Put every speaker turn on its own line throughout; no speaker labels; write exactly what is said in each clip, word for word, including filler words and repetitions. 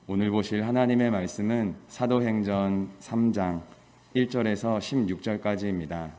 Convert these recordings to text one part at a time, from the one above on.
오늘 보실 하나님의 말씀은 사도행전 삼 장 일 절에서 십육 절까지입니다.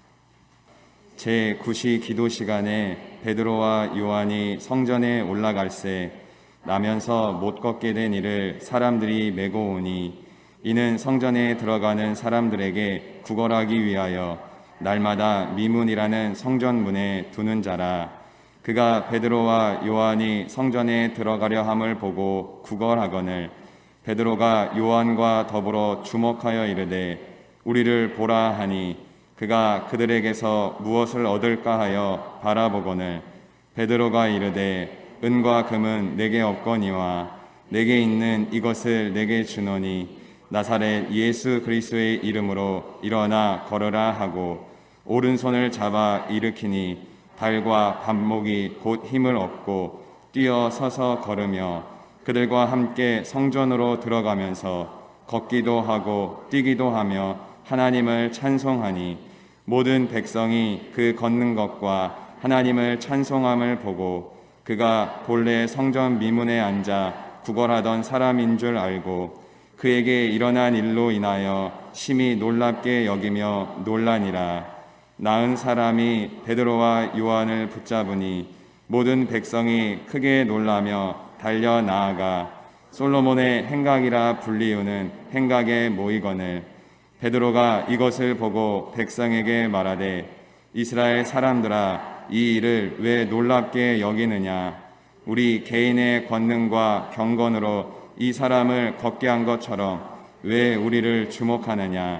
제구 시 기도 시간에 베드로와 요한이 성전에 올라갈새 나면서 못 걷게 된 이를 사람들이 메고 오니 이는 성전에 들어가는 사람들에게 구걸하기 위하여 날마다 미문이라는 성전문에 두는 자라. 그가 베드로와 요한이 성전에 들어가려 함을 보고 구걸하거늘 베드로가 요한과 더불어 주목하여 이르되 우리를 보라 하니 그가 그들에게서 무엇을 얻을까 하여 바라보거늘 베드로가 이르되 은과 금은 내게 없거니와 내게 있는 이것을 내게 주노니 나사렛 예수 그리스도의 이름으로 일어나 걸으라 하고 오른손을 잡아 일으키니 발과 발목이 곧 힘을 얻고 뛰어 서서 걸으며 그들과 함께 성전으로 들어가면서 걷기도 하고 뛰기도 하며 하나님을 찬송하니 모든 백성이 그 걷는 것과 하나님을 찬송함을 보고 그가 본래 성전 미문에 앉아 구걸하던 사람인 줄 알고 그에게 일어난 일로 인하여 심히 놀랍게 여기며 놀라니라. 나은 사람이 베드로와 요한을 붙잡으니 모든 백성이 크게 놀라며 달려 나아가 솔로몬의 행각이라 불리우는 행각에 모이거늘 베드로가 이것을 보고 백성에게 말하되 이스라엘 사람들아 이 일을 왜 놀랍게 여기느냐. 우리 개인의 권능과 경건으로 이 사람을 걷게 한 것처럼 왜 우리를 주목하느냐.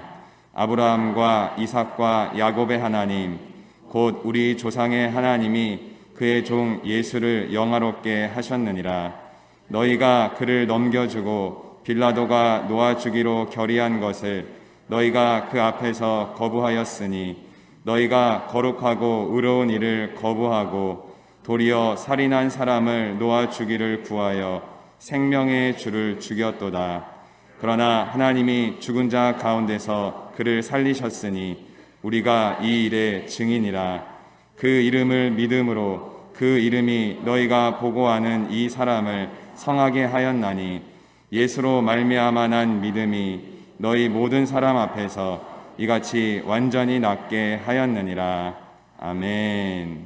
아브라함과 이삭과 야곱의 하나님 곧 우리 조상의 하나님이 그의 종 예수를 영화롭게 하셨느니라. 너희가 그를 넘겨주고 빌라도가 놓아주기로 결의한 것을 너희가 그 앞에서 거부하였으니 너희가 거룩하고 의로운 일을 거부하고 도리어 살인한 사람을 놓아주기를 구하여 생명의 주를 죽였도다. 그러나 하나님이 죽은 자 가운데서 그를 살리셨으니 우리가 이 일의 증인이라. 그 이름을 믿음으로 그 이름이 너희가 보고하는 이 사람을 성하게 하였나니 예수로 말미암아 난 믿음이 너희 모든 사람 앞에서 이같이 완전히 낫게 하였느니라. 아멘.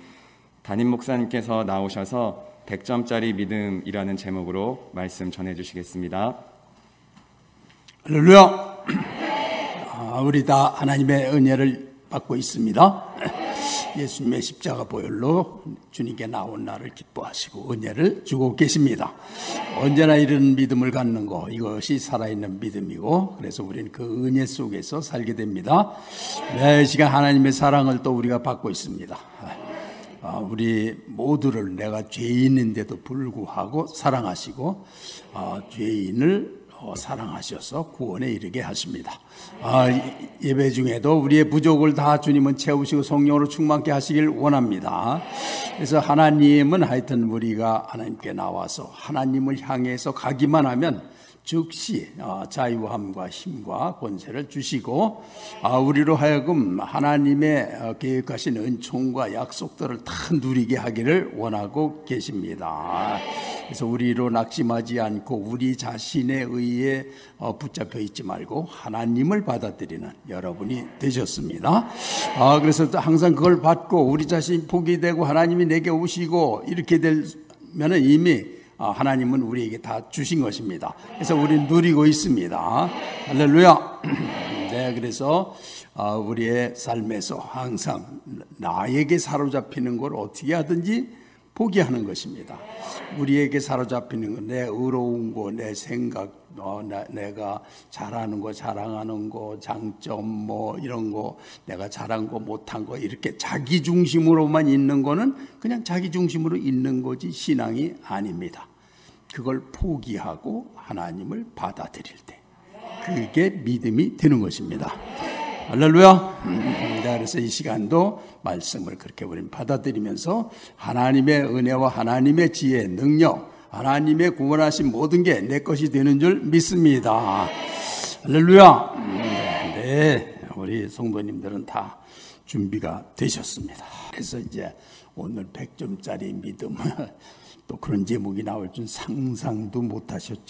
담임 목사님께서 나오셔서 백 점짜리 믿음이라는 제목으로 말씀 전해주시겠습니다.
할렐루야. 아, 우리 다 하나님의 은혜를 받고 있습니다. 예수님의 십자가 보혈로 주님께 나온 나를 기뻐하시고 은혜를 주고 계십니다. 언제나 이런 믿음을 갖는 것, 이것이 살아있는 믿음이고 그래서 우리는 그 은혜 속에서 살게 됩니다. 매 시간 하나님의 사랑을 또 우리가 받고 있습니다. 우리 모두를 내가 죄인인데도 불구하고 사랑하시고 죄인을 사랑하셔서 구원에 이르게 하십니다. 아, 예배 중에도 우리의 부족을 다 주님은 채우시고 성령으로 충만케 하시길 원합니다. 그래서 하나님은 하여튼 우리가 하나님께 나와서 하나님을 향해서 가기만 하면 즉시 자유함과 힘과 권세를 주시고 우리로 하여금 하나님의 계획하신 은총과 약속들을 다 누리게 하기를 원하고 계십니다. 그래서 우리로 낙심하지 않고 우리 자신에 의해 붙잡혀 있지 말고 하나님을 받아들이는 여러분이 되셨습니다. 그래서 항상 그걸 받고 우리 자신이 포기되고 하나님이 내게 오시고 이렇게 되면 이미 하나님은 우리에게 다 주신 것입니다. 그래서 우리는 누리고 있습니다. 할렐루야. 네, 그래서 우리의 삶에서 항상 나에게 사로잡히는 걸 어떻게 하든지 포기하는 것입니다. 우리에게 사로잡히는 건 내 의로운 거, 내 생각, 어, 나, 내가 잘하는 거, 자랑하는 거, 장점 뭐 이런 거, 내가 잘한 거, 못한 거 이렇게 자기 중심으로만 있는 거는 그냥 자기 중심으로 있는 거지 신앙이 아닙니다. 그걸 포기하고 하나님을 받아들일 때 그게 믿음이 되는 것입니다. 할렐루야. 그래서 이 시간도 말씀을 그렇게 우리는 받아들이면서 하나님의 은혜와 하나님의 지혜, 능력, 하나님의 구원하신 모든 게 내 것이 되는 줄 믿습니다. 할렐루야. 네, 네, 우리 성도님들은 다 준비가 되셨습니다. 그래서 이제 오늘 백 점짜리 믿음 또 그런 제목이 나올 줄 상상도 못 하셨죠?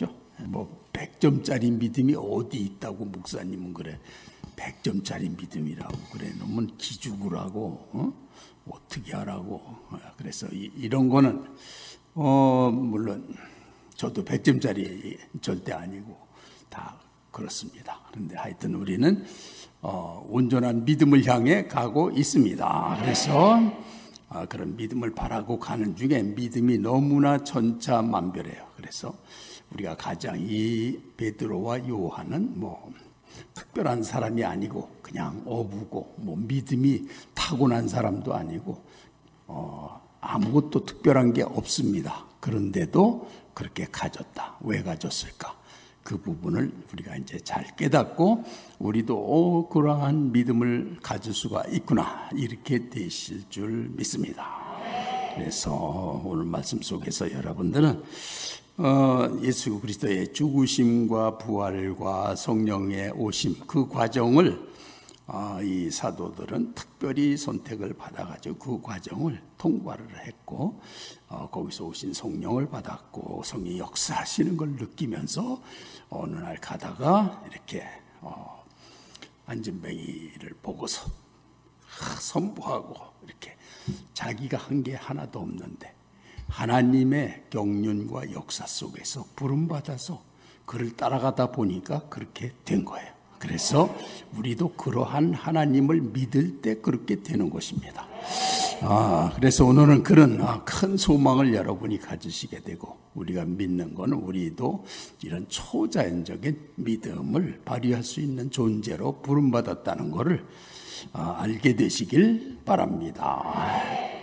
뭐 백 점짜리 믿음이 어디 있다고 목사님은 그래. 백 점짜리 믿음이라고 그래. 놈은 기죽을 하고 어? 어떻게 하라고. 그래서 이, 이런 거는 어 물론 저도 백 점짜리 절대 아니고 다 그렇습니다. 그런데 하여튼 우리는 어, 온전한 믿음을 향해 가고 있습니다. 그래서 어, 그런 믿음을 바라고 가는 중에 믿음이 너무나 천차만별해요. 그래서 우리가 가장 이 베드로와 요한은 뭐 특별한 사람이 아니고 그냥 어부고 뭐 믿음이 타고난 사람도 아니고 어, 아무것도 특별한 게 없습니다. 그런데도 그렇게 가졌다. 왜 가졌을까? 그 부분을 우리가 이제 잘 깨닫고 우리도 오, 그러한 믿음을 가질 수가 있구나 이렇게 되실 줄 믿습니다. 그래서 오늘 말씀 속에서 여러분들은 어, 예수 그리스도의 죽으심과 부활과 성령의 오심 그 과정을 어, 이 사도들은 특별히 선택을 받아가지고 그 과정을 통과를 했고 어, 거기서 오신 성령을 받았고 성령이 역사하시는 걸 느끼면서 어느 날 가다가 이렇게 어, 안진뱅이를 보고서 하, 선포하고 이렇게 자기가 한 게 하나도 없는데 하나님의 경륜과 역사 속에서 부름받아서 그를 따라가다 보니까 그렇게 된 거예요. 그래서 우리도 그러한 하나님을 믿을 때 그렇게 되는 것입니다. 아, 그래서 오늘은 그런 아, 큰 소망을 여러분이 가지시게 되고 우리가 믿는 건 우리도 이런 초자연적인 믿음을 발휘할 수 있는 존재로 부름받았다는 것을 아, 알게 되시길 바랍니다.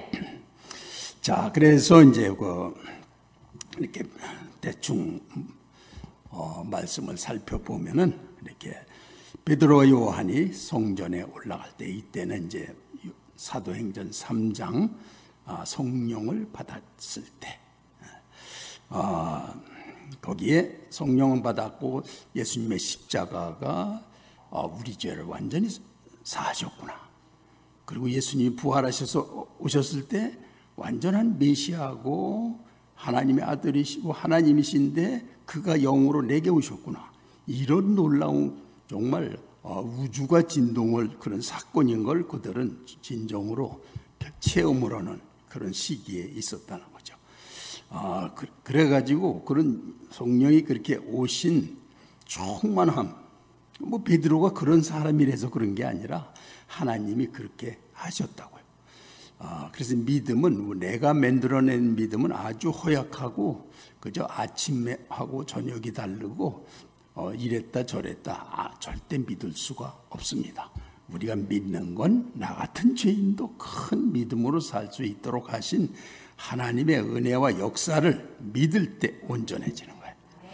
자, 그래서 이제 그 이렇게 대충 어, 말씀을 살펴보면은 이렇게 베드로와 요한이 성전에 올라갈 때 이때는 이제 사도행전 삼 장 아, 성령을 받았을 때 아, 거기에 성령을 받았고 예수님의 십자가가 아, 우리 죄를 완전히 사하셨구나. 그리고 예수님이 부활하셔서 오셨을 때 완전한 메시아고 하나님의 아들이시고 하나님이신데 그가 영으로 내게 오셨구나. 이런 놀라운 정말 우주가 진동을 그런 사건인 걸 그들은 진정으로 체험을 하는 그런 시기에 있었다는 거죠. 아, 그래가지고 그런 성령이 그렇게 오신 충만함, 뭐 베드로가 그런 사람이라서 그런 게 아니라 하나님이 그렇게 하셨다고요. 아, 그래서 믿음은 내가 만들어낸 믿음은 아주 허약하고 그저 아침하고 저녁이 다르고 어, 이랬다 저랬다 아, 절대 믿을 수가 없습니다. 우리가 믿는 건 나 같은 죄인도 큰 믿음으로 살 수 있도록 하신 하나님의 은혜와 역사를 믿을 때 온전해지는 거예요.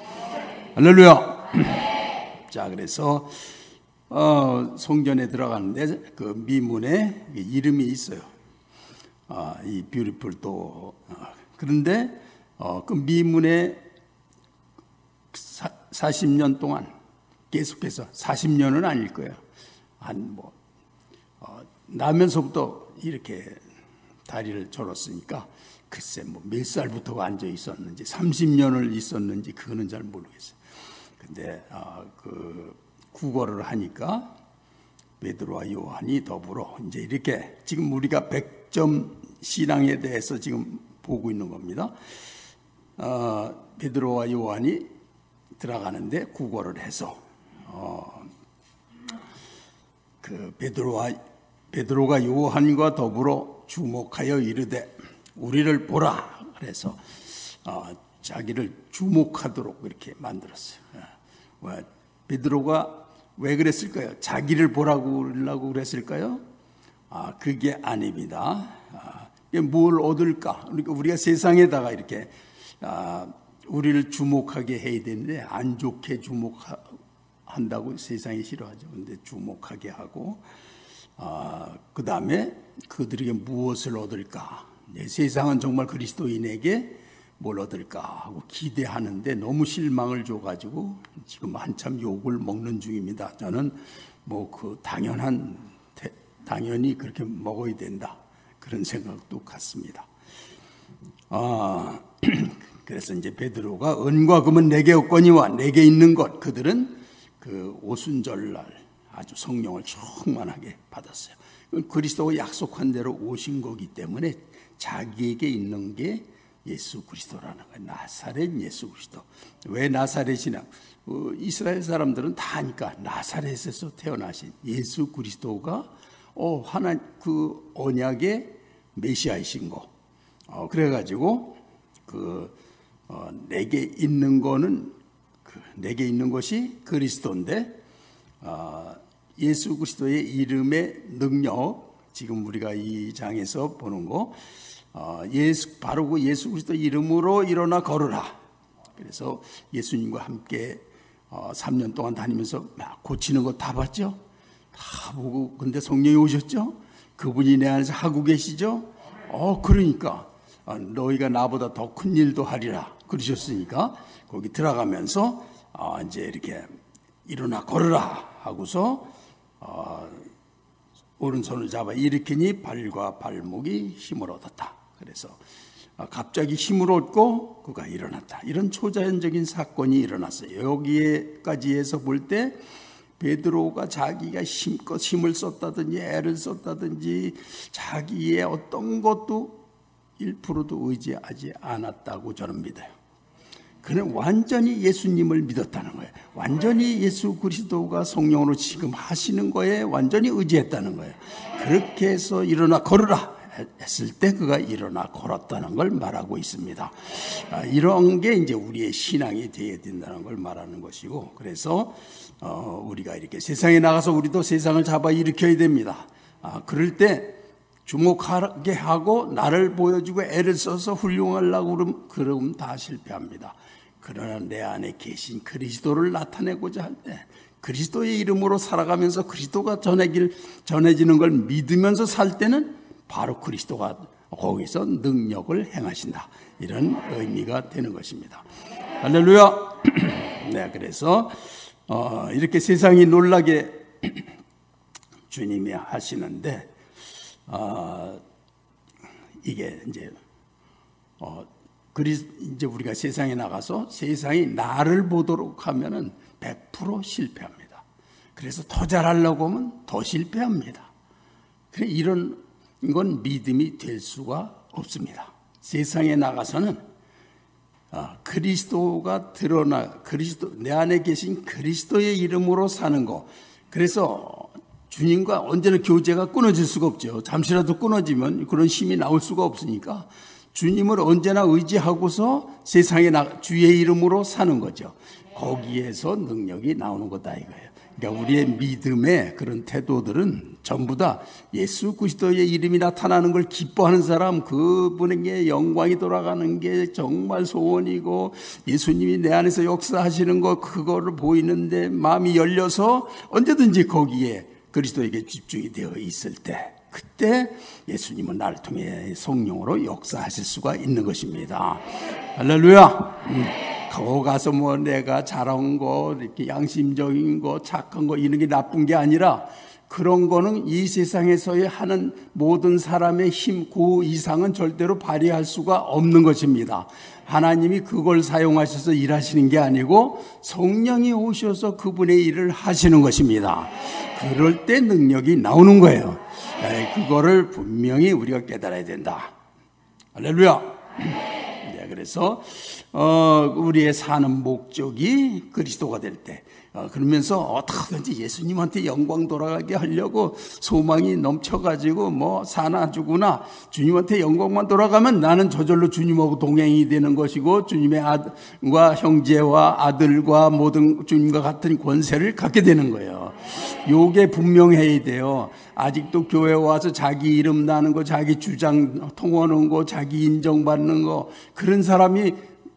할렐루야. 자, 그래서 어, 성전에 들어가는데 그 미문에 이름이 있어요. 아, 이 뷰티풀도 어, 그런데 어, 그 미문에 사, 사십 년 동안 계속해서 사십 년은 아닐 거예요. 한 뭐 어, 나면서부터 이렇게 다리를 절었으니까 글쎄 뭐 몇 살부터가 앉아 있었는지 삼십 년을 있었는지 그거는 잘 모르겠어요. 근데 어, 그 구걸을 하니까 베드로와 요한이 더불어 이제 이렇게 지금 우리가 백 점 신앙에 대해서 지금 보고 있는 겁니다. 어, 베드로와 요한이 들어가는데 구걸을 해서 어, 그 베드로와 베드로가 요한과 더불어 주목하여 이르되 우리를 보라. 그래서 어, 자기를 주목하도록 이렇게 만들었어요. 어, 베드로가 왜 그랬을까요? 자기를 보라고 그러려고 그랬을까요? 아, 그게 아닙니다. 아, 뭘 얻을까? 그러니까 우리가 세상에다가 이렇게 아, 우리를 주목하게 해야 되는데 안 좋게 주목한다고 세상이 싫어하죠. 근데 주목하게 하고 아, 그 다음에 그들에게 무엇을 얻을까? 네, 세상은 정말 그리스도인에게 뭘 얻을까 하고 기대하는데 너무 실망을 줘가지고 지금 한참 욕을 먹는 중입니다. 저는 뭐 그 당연한 당연히 그렇게 먹어야 된다 그런 생각도 같습니다. 아, 그래서 이제 베드로가 은과 금은 내게 없거니와 내게 있는 것, 그들은 그 오순절날 아주 성령을 충만하게 받았어요. 그리스도가 약속한 대로 오신 거기 때문에 자기에게 있는 게 예수 그리스도라는 거예요. 나사렛 예수 그리스도. 왜 나사렛이냐? 어, 이스라엘 사람들은 다 아니까 나사렛에서 태어나신 예수 그리스도가 어, 하나 그 언약의 메시아이신 거. 어, 그래가지고 그 어, 내게 있는 거는 그 내게 있는 것이 그리스도인데 어, 예수 그리스도의 이름의 능력, 지금 우리가 이 장에서 보는 거, 어, 예수, 바로 그 예수 그리스도 이름으로 일어나 걸으라. 그래서 예수님과 함께 어, 삼 년 동안 다니면서 고치는 거 다 봤죠? 다 보고, 근데 성령이 오셨죠? 그분이 내 안에서 하고 계시죠? 어, 그러니까 어, 너희가 나보다 더 큰 일도 하리라 그러셨으니까 거기 들어가면서 어, 이제 이렇게 일어나 걸으라 하고서 어, 오른손을 잡아 일으키니 발과 발목이 힘을 얻었다. 그래서 어, 갑자기 힘을 얻고 그가 일어났다. 이런 초자연적인 사건이 일어났어요. 여기에까지 해서 볼 때 베드로가 자기가 힘껏 힘을 썼다든지 애를 썼다든지 자기의 어떤 것도 일 퍼센트도 의지하지 않았다고 저는 믿어요. 그는 완전히 예수님을 믿었다는 거예요. 완전히 예수 그리스도가 성령으로 지금 하시는 거에 완전히 의지했다는 거예요. 그렇게 해서 일어나 걸으라 했을 때 그가 일어나 걸었다는 걸 말하고 있습니다. 이런 게 이제 우리의 신앙이 되어야 된다는 걸 말하는 것이고, 그래서 어, 우리가 이렇게 세상에 나가서 우리도 세상을 잡아 일으켜야 됩니다. 아, 그럴 때 주목하게 하고 나를 보여주고 애를 써서 훌륭하려고 그러면, 그러면 다 실패합니다. 그러나 내 안에 계신 그리스도를 나타내고자 할 때 그리스도의 이름으로 살아가면서 그리스도가 전해질, 전해지는 걸 믿으면서 살 때는 바로 그리스도가 거기서 능력을 행하신다. 이런 의미가 되는 것입니다. 할렐루야. 네, 그래서 어, 이렇게 세상이 놀라게 주님이 하시는데 어, 이게 이제 어, 그리 이제 우리가 세상에 나가서 세상이 나를 보도록 하면은 백 퍼센트 실패합니다. 그래서 더 잘하려고 하면 더 실패합니다. 그래 이런 건 믿음이 될 수가 없습니다. 세상에 나가서는 아, 그리스도가 드러나 그리스도 내 안에 계신 그리스도의 이름으로 사는 거. 그래서 주님과 언제나 교제가 끊어질 수가 없죠. 잠시라도 끊어지면 그런 힘이 나올 수가 없으니까 주님을 언제나 의지하고서 세상에 나 주의 이름으로 사는 거죠. 거기에서 능력이 나오는 거다 이거예요. 그러니까 우리의 믿음의 그런 태도들은 전부 다 예수 그리스도의 이름이 나타나는 걸 기뻐하는 사람, 그분에게 영광이 돌아가는 게 정말 소원이고 예수님이 내 안에서 역사하시는 거 그거를 보이는데 마음이 열려서 언제든지 거기에 그리스도에게 집중이 되어 있을 때 그때 예수님은 나를 통해 성령으로 역사하실 수가 있는 것입니다. 할렐루야. 음. 거기 가서 뭐 내가 잘한 거, 이렇게 양심적인 거, 착한 거 이런 게 나쁜 게 아니라 그런 거는 이 세상에서의 하는 모든 사람의 힘, 그 이상은 절대로 발휘할 수가 없는 것입니다. 하나님이 그걸 사용하셔서 일하시는 게 아니고 성령이 오셔서 그분의 일을 하시는 것입니다. 그럴 때 능력이 나오는 거예요. 그거를 분명히 우리가 깨달아야 된다. 할렐루야. 네, 그래서 어, 우리의 사는 목적이 그리스도가 될 때, 어, 그러면서 어떻게든지 예수님한테 영광 돌아가게 하려고 소망이 넘쳐가지고 뭐 사나 죽으나 주님한테 영광만 돌아가면 나는 저절로 주님하고 동행이 되는 것이고 주님의 아들과 형제와 아들과 모든 주님과 같은 권세를 갖게 되는 거예요. 요게 분명해야 돼요. 아직도 교회 와서 자기 이름 나는 거, 자기 주장 통하는 거, 자기 인정받는 거, 그런 사람이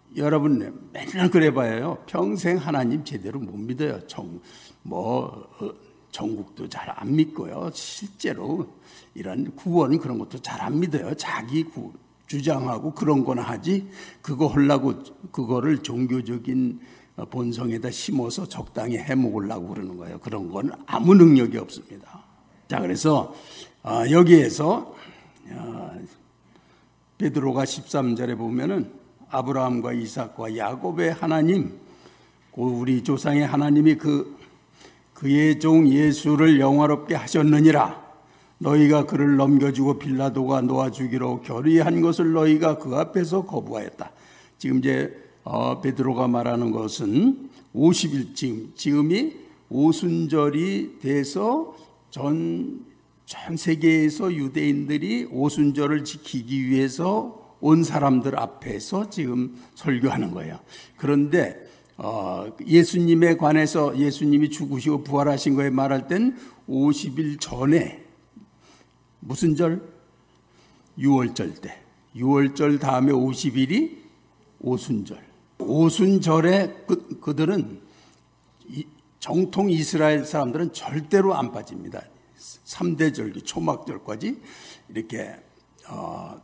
여러분 맨날 그래 봐요. 평생 하나님 제대로 못 믿어요. 정, 뭐 어, 전국도 잘 안 믿고요. 실제로 이런 구원 그런 것도 잘 안 믿어요. 자기 구, 주장하고 그런 거나 하지 그거 하려고 그거를 종교적인 본성에다 심어서 적당히 해먹으려고 그러는 거예요. 그런 건 아무 능력이 없습니다. 자, 그래서 어, 여기에서 어, 베드로가 십삼 절에 보면은 아브라함과 이삭과 야곱의 하나님, 우리 조상의 하나님이 그 그의 종 예수를 영화롭게 하셨느니라. 너희가 그를 넘겨주고 빌라도가 놓아주기로 결의한 것을 너희가 그 앞에서 거부하였다. 지금 이제 어, 베드로가 말하는 것은 오십 일 지금 지금이 오순절이 돼서 전, 전 세계에서 유대인들이 오순절을 지키기 위해서 온 사람들 앞에서 지금 설교하는 거예요. 그런데 어, 예수님에 관해서 예수님이 죽으시고 부활하신 거에 말할 땐 오십 일 전에 무슨 절? 유월절 때. 유월절 다음에 오십 일이 오순절. 오순절에 그, 그들은 이, 정통 이스라엘 사람들은 절대로 안 빠집니다. 삼 대 절기, 초막절까지 이렇게 어,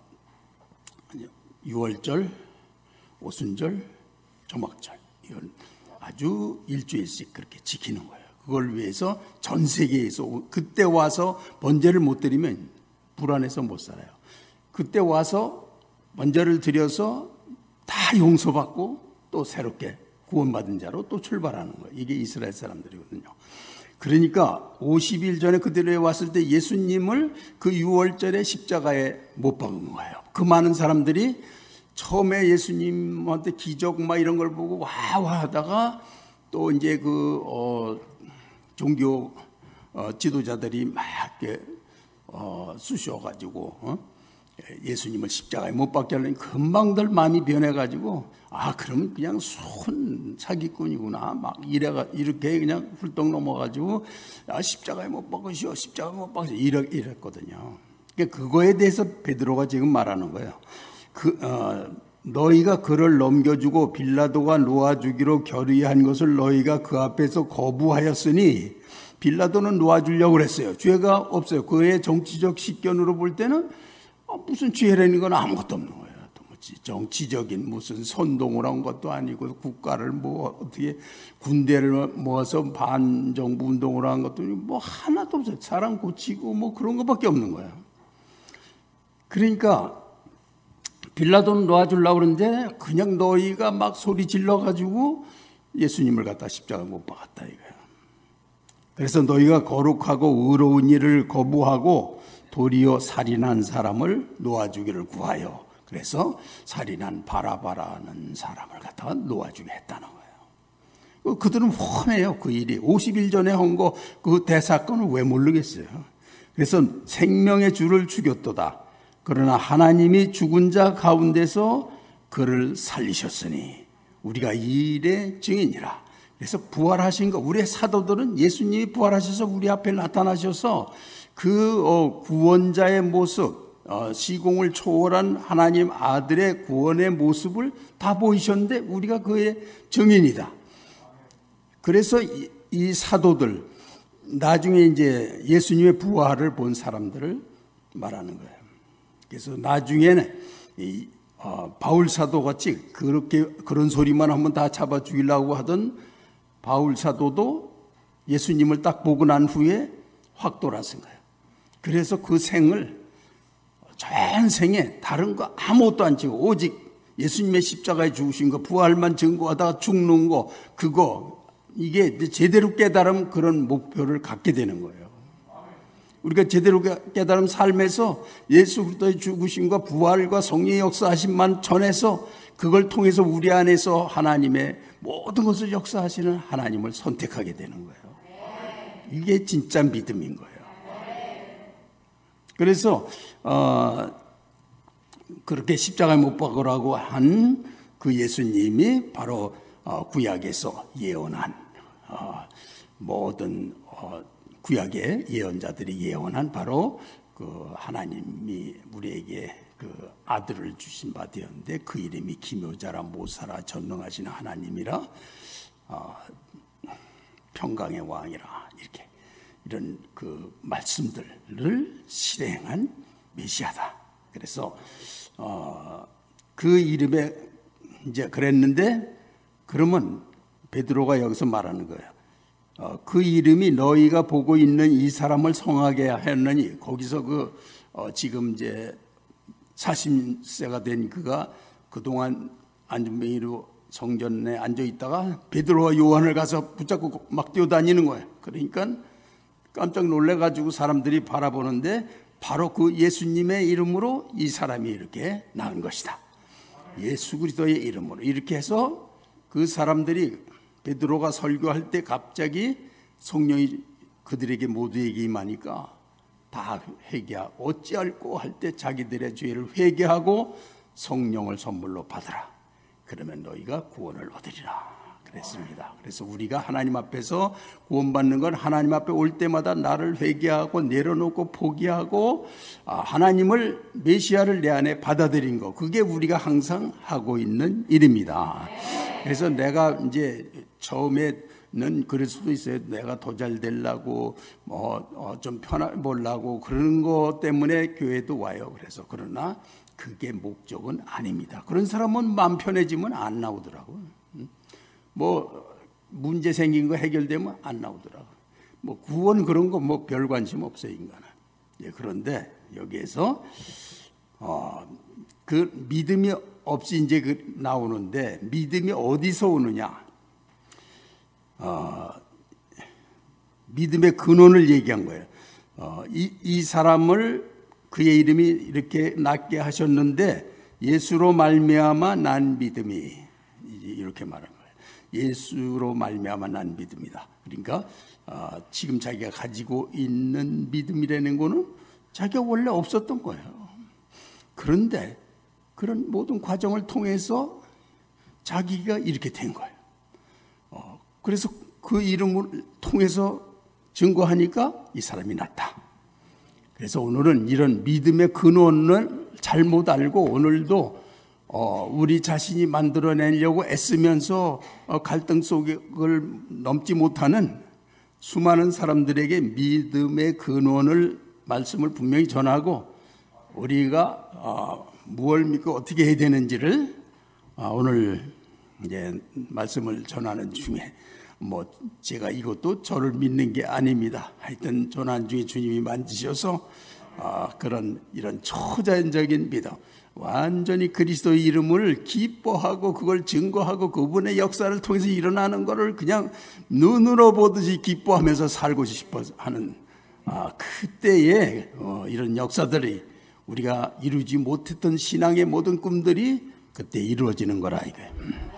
유월절, 오순절, 초막절 이걸 아주 일주일씩 그렇게 지키는 거예요. 그걸 위해서 전 세계에서 그때 와서 번제를 못 드리면 불안해서 못 살아요. 그때 와서 번제를 드려서 다 용서받고 또 새롭게 구원받은 자로 또 출발하는 거예요. 이게 이스라엘 사람들이거든요. 그러니까 오십 일 전에 그들이 왔을 때 예수님을 그 유월절에 십자가에 못 박은 거예요. 그 많은 사람들이 처음에 예수님한테 기적 막 이런 걸 보고 와와 하다가 또 이제 그 어, 종교 어, 지도자들이 막 이렇게 어, 쑤셔가지고 어? 예수님을 십자가에 못 박게 하려니 금방들 마음이 변해가지고 아 그러면 그냥 순 사기꾼이구나 막 이래가 이렇게 그냥 훌떡 넘어가지고 아 십자가에 못 박으시오 십자가에 못 박으시오 이래, 이랬거든요. 그러니까 그거에 대해서 베드로가 지금 말하는 거예요. 그, 어, 너희가 그를 넘겨주고 빌라도가 놓아주기로 결의한 것을 너희가 그 앞에서 거부하였으니 빌라도는 놓아주려고 그랬어요. 죄가 없어요. 그의 정치적 식견으로 볼 때는 어, 무슨 죄라는 건 아무것도 없는 거예요. 정치적인 무슨 선동을 한 것도 아니고 국가를 뭐 어떻게 군대를 모아서 반정부 운동을 한 것도 뭐 하나도 없어요. 사람 고치고 뭐 그런 것밖에 없는 거예요. 그러니까 빌라도는 놓아주려고 그러는데 그냥 너희가 막 소리 질러가지고 예수님을 갖다 십자가에 못 박았다 이거예요. 그래서 너희가 거룩하고 의로운 일을 거부하고 도리어 살인한 사람을 놓아주기를 구하여 그래서 살인한 바라바라는 사람을 갖다가 놓아주게 했다는 거예요. 그들은 훤해요. 그 일이 오십 일 전에 한 거 그 대사건을 왜 모르겠어요. 그래서 생명의 주를 죽였도다. 그러나 하나님이 죽은 자 가운데서 그를 살리셨으니 우리가 이 일의 증인이라. 그래서 부활하신 거 우리의 사도들은 예수님이 부활하셔서 우리 앞에 나타나셔서 그 구원자의 모습 시공을 초월한 하나님 아들의 구원의 모습을 다 보이셨는데 우리가 그의 증인이다. 그래서 이 사도들 나중에 이제 예수님의 부활을 본 사람들을 말하는 거예요. 그래서 나중에는 이 어, 바울 사도 같이 그렇게 그런 소리만 한번 다 잡아 죽이려고 하던 바울 사도도 예수님을 딱 보고 난 후에 확 돌아선 거예요. 그래서 그 생을 전생에 다른 거 아무것도 안 치고 오직 예수님의 십자가에 죽으신 거 부활만 증거하다가 죽는 거 그거 이게 제대로 깨달으면 그런 목표를 갖게 되는 거예요. 우리가 제대로 깨달은 삶에서 예수 그리스도의 죽으심과 부활과 성령의 역사하심만 전해서 그걸 통해서 우리 안에서 하나님의 모든 것을 역사하시는 하나님을 선택하게 되는 거예요. 이게 진짜 믿음인 거예요. 그래서 어, 그렇게 십자가에 못 박으라고 한 그 예수님이 바로 어, 구약에서 예언한 어, 모든 어, 구약의 예언자들이 예언한 바로 그 하나님이 우리에게 그 아들을 주신 바 되었는데 그 이름이 기묘자라 모사라 전능하신 하나님이라 어, 평강의 왕이라 이렇게 이런 그 말씀들을 실행한 메시아다. 그래서 어, 그 이름에 이제 그랬는데 그러면 베드로가 여기서 말하는 거예요. 어, 그 이름이 너희가 보고 있는 이 사람을 성하게 하였느니 거기서 그 어, 지금 이제 사십 세가 된 그가 그동안 안전뱅이로 성전에 앉아 있다가 베드로와 요한을 가서 붙잡고 막 뛰어다니는 거예요. 그러니까 깜짝 놀래가지고 사람들이 바라보는데 바로 그 예수님의 이름으로 이 사람이 이렇게 나은 것이다. 예수 그리스도의 이름으로 이렇게 해서 그 사람들이 베드로가 설교할 때 갑자기 성령이 그들에게 모두에게 임하니까 다 회개하고 어찌할꼬 할 때 자기들의 죄를 회개하고 성령을 선물로 받으라. 그러면 너희가 구원을 얻으리라 그랬습니다. 그래서 우리가 하나님 앞에서 구원받는 건 하나님 앞에 올 때마다 나를 회개하고 내려놓고 포기하고 하나님을 메시아를 내 안에 받아들인 거, 그게 우리가 항상 하고 있는 일입니다. 그래서 내가 이제 처음에는 그럴 수도 있어요. 내가 더 잘 되려고 뭐 좀 편하 보려고 그러는 것 때문에 교회도 와요. 그래서 그러나 그게 목적은 아닙니다. 그런 사람은 마음 편해지면 안 나오더라고요. 뭐 문제 생긴 거 해결되면 안 나오더라고요. 뭐 구원 그런 거 뭐 별 관심 없어요, 인간은. 예, 그런데 여기에서 어, 그 믿음이 없이 이제 그 나오는데 믿음이 어디서 오느냐? 어, 믿음의 근원을 얘기한 거예요. 어, 이, 이 사람을 그의 이름이 이렇게 낫게 하셨는데 예수로 말미암아 난 믿음이, 이렇게 말한 거예요. 예수로 말미암아 난 믿음이다. 그러니까 어, 지금 자기가 가지고 있는 믿음이라는 거는 자기가 원래 없었던 거예요. 그런데 그런 모든 과정을 통해서 자기가 이렇게 된 거예요. 어, 그래서 그 이름을 통해서 증거하니까 이 사람이 낫다. 그래서 오늘은 이런 믿음의 근원을 잘못 알고 오늘도 어, 우리 자신이 만들어내려고 애쓰면서 어, 갈등 속을 넘지 못하는 수많은 사람들에게 믿음의 근원을 말씀을 분명히 전하고 우리가 어, 무엇을 믿고 어떻게 해야 되는지를 어, 오늘 이제 말씀을 전하는 중에 뭐 제가 이것도 저를 믿는 게 아닙니다. 하여튼 전한 중에 주님이 만지셔서 어, 그런 이런 초자연적인 믿음, 완전히 그리스도의 이름을 기뻐하고 그걸 증거하고 그분의 역사를 통해서 일어나는 것을 그냥 눈으로 보듯이 기뻐하면서 살고 싶어 하는 아, 그때에 어, 이런 역사들이 우리가 이루지 못했던 신앙의 모든 꿈들이 그때 이루어지는 거라 이거예요.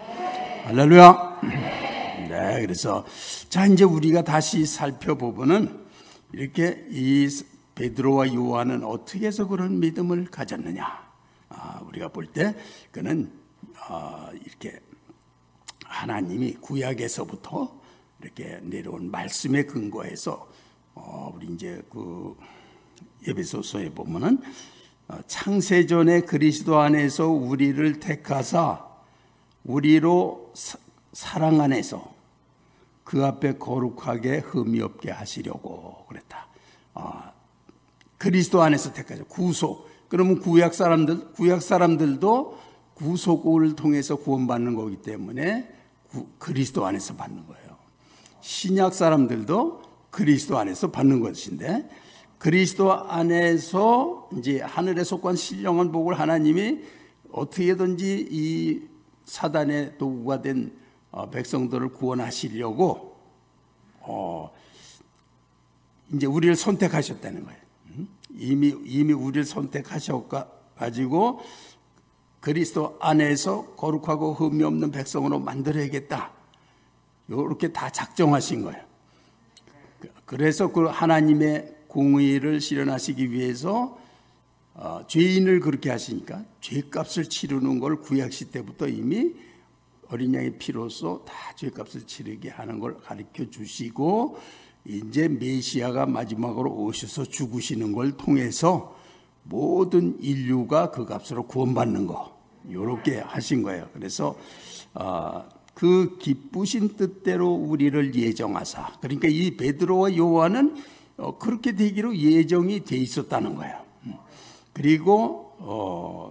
할렐루야. 네, 그래서 자 이제 우리가 다시 살펴보면은 이렇게 이 베드로와 요한은 어떻게 해서 그런 믿음을 가졌느냐? 아, 우리가 볼 때 그는 어, 이렇게 하나님이 구약에서부터 이렇게 내려온 말씀에 근거해서 어, 우리 이제 그 에베소서에 보면은 어, 창세전에 그리스도 안에서 우리를 택하사 우리로 사, 사랑 안에서 그 앞에 거룩하게 흠이 없게 하시려고 그랬다. 어, 그리스도 안에서 택하죠. 구속. 그러면 구약 사람들, 구약 사람들도 구속을 통해서 구원받는 거기 때문에 구, 그리스도 안에서 받는 거예요. 신약 사람들도 그리스도 안에서 받는 것인데 그리스도 안에서 이제 하늘에 속한 신령한 복을 하나님이 어떻게든지 이 사단의 도구가 된 어, 백성들을 구원하시려고 어, 이제 우리를 선택하셨다는 거예요. 이미 이미 우리를 선택하셔 가지고 그리스도 안에서 거룩하고 흠이 없는 백성으로 만들어야겠다. 이렇게 다 작정하신 거예요. 그래서 그 하나님의 공의를 실현하시기 위해서 어, 죄인을 그렇게 하시니까 죄값을 치르는 걸 구약시 때부터 이미 어린 양의 피로써 다 죄값을 치르게 하는 걸 가르쳐 주시고 이제 메시아가 마지막으로 오셔서 죽으시는 걸 통해서 모든 인류가 그 값으로 구원받는 거 이렇게 하신 거예요. 그래서 어, 그 기쁘신 뜻대로 우리를 예정하사, 그러니까 이 베드로와 요한은 어, 그렇게 되기로 예정이 돼 있었다는 거예요. 그리고 어,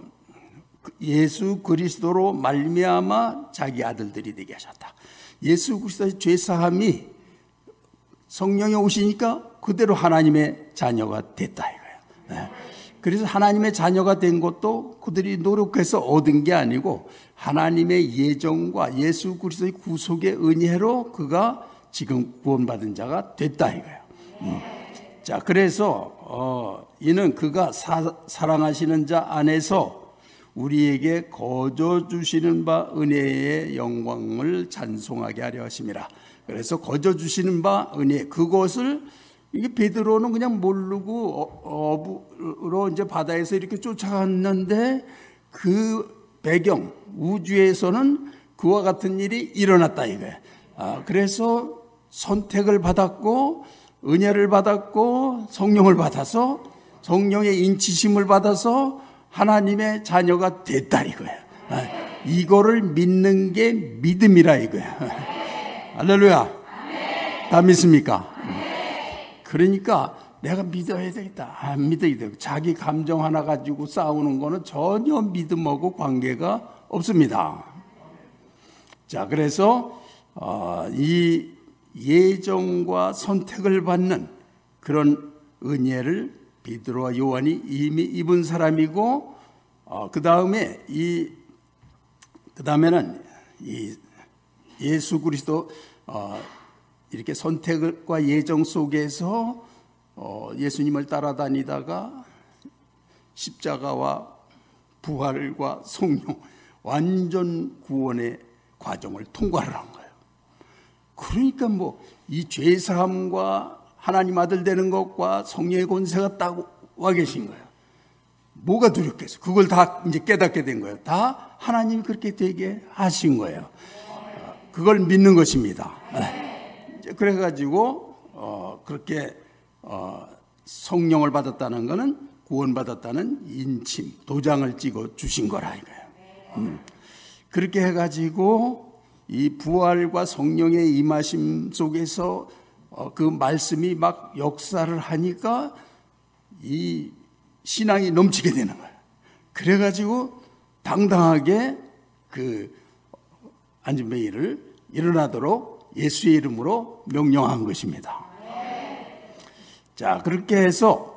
예수 그리스도로 말미암아 자기 아들들이 되게 하셨다. 예수 그리스도의 죄사함이 성령이 오시니까 그대로 하나님의 자녀가 됐다 이거예요. 네. 그래서 하나님의 자녀가 된 것도 그들이 노력해서 얻은 게 아니고 하나님의 예정과 예수 그리스도의 구속의 은혜로 그가 지금 구원받은 자가 됐다 이거예요. 음. 자, 그래서 어, 이는 그가 사, 사랑하시는 자 안에서 우리에게 거저 주시는 바 은혜의 영광을 찬송하게 하려 하심이라. 그래서 거저 주시는 바 은혜, 그것을 이게 베드로는 그냥 모르고 어부로 이제 바다에서 이렇게 쫓아갔는데 그 배경 우주에서는 그와 같은 일이 일어났다 이거예요. 아, 그래서 선택을 받았고 은혜를 받았고 성령을 받아서 성령의 인치심을 받아서 하나님의 자녀가 됐다 이거예요. 아, 이거를 믿는 게 믿음이라 이거예요. 할렐루야. 다 믿습니까? 그러니까 내가 믿어야 되겠다. 안 믿어야 되겠다. 자기 감정 하나 가지고 싸우는 거는 전혀 믿음하고 관계가 없습니다. 자, 그래서 어, 이 예정과 선택을 받는 그런 은혜를 베드로와 요한이 이미 입은 사람이고, 어, 그 다음에 이, 그 다음에는 이 예수 그리스도, 어, 이렇게 선택과 예정 속에서, 어, 예수님을 따라다니다가 십자가와 부활과 성령, 완전 구원의 과정을 통과를 한 거예요. 그러니까 뭐, 이 죄사함과 하나님 아들 되는 것과 성령의 권세가 딱 와 계신 거예요. 뭐가 두렵겠어? 그걸 다 이제 깨닫게 된 거예요. 다 하나님이 그렇게 되게 하신 거예요. 그걸 믿는 것입니다. 그래가지고, 어, 그렇게, 어, 성령을 받았다는 것은 구원받았다는 인침, 도장을 찍어 주신 거라 이거예요. 음. 그렇게 해가지고, 이 부활과 성령의 임하심 속에서 어, 그 말씀이 막 역사를 하니까 이 신앙이 넘치게 되는 거예요. 그래가지고 당당하게 그 안진뱅이를 일어나도록 예수의 이름으로 명령한 것입니다. 자, 그렇게 해서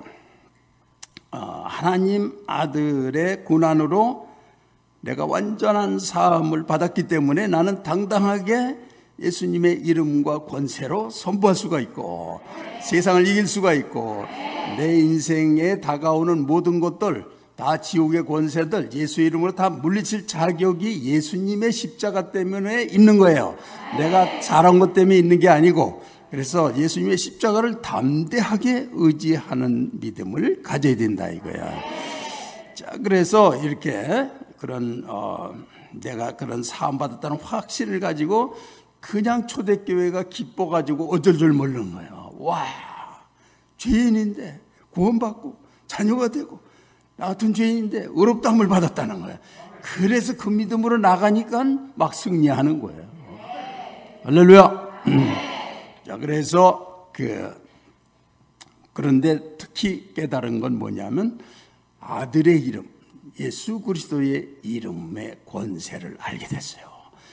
하나님 아들의 고난으로 내가 완전한 사함을 받았기 때문에 나는 당당하게 예수님의 이름과 권세로 선포할 수가 있고 세상을 이길 수가 있고 내 인생에 다가오는 모든 것들 다 지옥의 권세들 예수의 이름으로 다 물리칠 자격이 예수님의 십자가 때문에 있는 거예요. 내가 잘한 것 때문에 있는 게 아니고, 그래서 예수님의 십자가를 담대하게 의지하는 믿음을 가져야 된다 이거야. 자, 그래서 이렇게 그런 어, 내가 그런 사함 받았다는 확신을 가지고 그냥 초대교회가 기뻐가지고 어쩔 줄 모르는 거예요. 와, 죄인인데 구원받고 자녀가 되고 나 같은 죄인인데 의롭다함을 받았다는 거예요. 그래서 그 믿음으로 나가니까 막 승리하는 거예요. 할렐루야. 자, 그래서 그 그런데 특히 깨달은 건 뭐냐면 아들의 이름, 예수 그리스도의 이름의 권세를 알게 됐어요.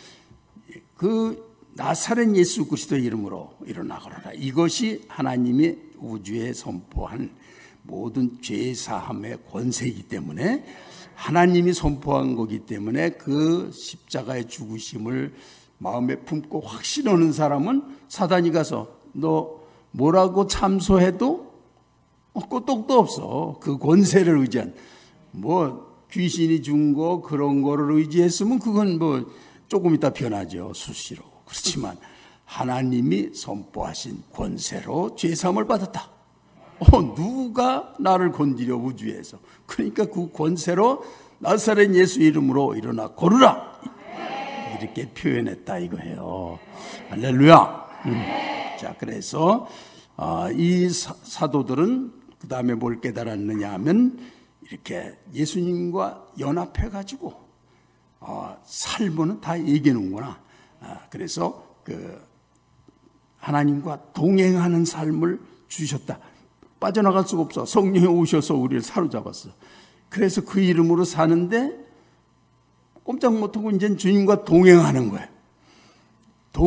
그 나사렛 예수 그리스도의 이름으로 일어나거라. 이것이 하나님의 우주에 선포한 모든 죄사함의 권세이기 때문에 하나님이 선포한 거기 때문에 그 십자가의 죽으심을 마음에 품고 확신하는 사람은 사단이 가서 너 뭐라고 참소해도 끄떡도 없어. 그 권세를 의지한 뭐 귀신이 준 거 그런 거를 의지했으면 그건 뭐 조금 이따 변하죠. 수시로. 그렇지만 하나님이 선포하신 권세로 죄사함을 받았다. 어, 누가 나를 건드려 우주에서. 그러니까 그 권세로 나사렛 예수 이름으로 일어나 걸으라. 이렇게 표현했다 이거예요. 할렐루야. 음. 자, 그래서 어, 이 사, 사도들은 그 다음에 뭘 깨달았느냐 하면 이렇게 예수님과 연합해가지고 어, 살면은 다 얘기하는구나. 아, 그래서 그 하나님과 동행하는 삶을 주셨다. 빠져나갈 수가 없어. 성령이 오셔서 우리를 사로잡았어. 그래서 그 이름으로 사는데 꼼짝 못하고 이제 주님과 동행하는 거예요.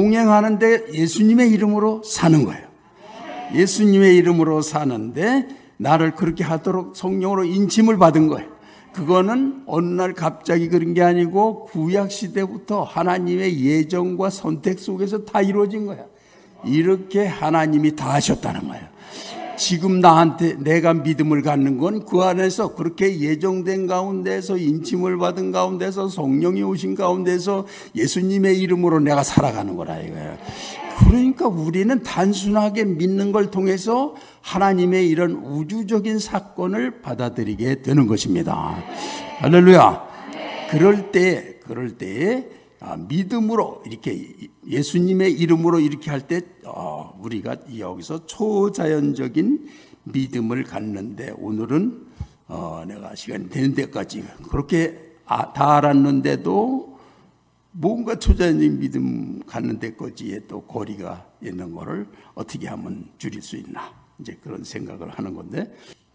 동행하는데 예수님의 이름으로 사는 거예요. 예수님의 이름으로 사는데 나를 그렇게 하도록 성령으로 인침을 받은 거예요. 그거는 어느 날 갑자기 그런 게 아니고 구약 시대부터 하나님의 예정과 선택 속에서 다 이루어진 거야. 이렇게 하나님이 다 하셨다는 거예요. 지금 나한테 내가 믿음을 갖는 건 그 안에서 그렇게 예정된 가운데서 인침을 받은 가운데서 성령이 오신 가운데서 예수님의 이름으로 내가 살아가는 거라 이거예요. 그러니까 우리는 단순하게 믿는 걸 통해서 하나님의 이런 우주적인 사건을 받아들이게 되는 것입니다. 할렐루야. 그럴 때, 그럴 때에 믿음으로 이렇게 예수님의 이름으로 이렇게 할 때 우리가 여기서 초자연적인 믿음을 갖는데 오늘은 어 내가 시간이 되는 데까지 그렇게 다 알았는데도 뭔가 초자연적인 믿음 갖는 데까지에 또 거리가 있는 거를 어떻게 하면 줄일 수 있나 이제 그런 생각을 하는 건데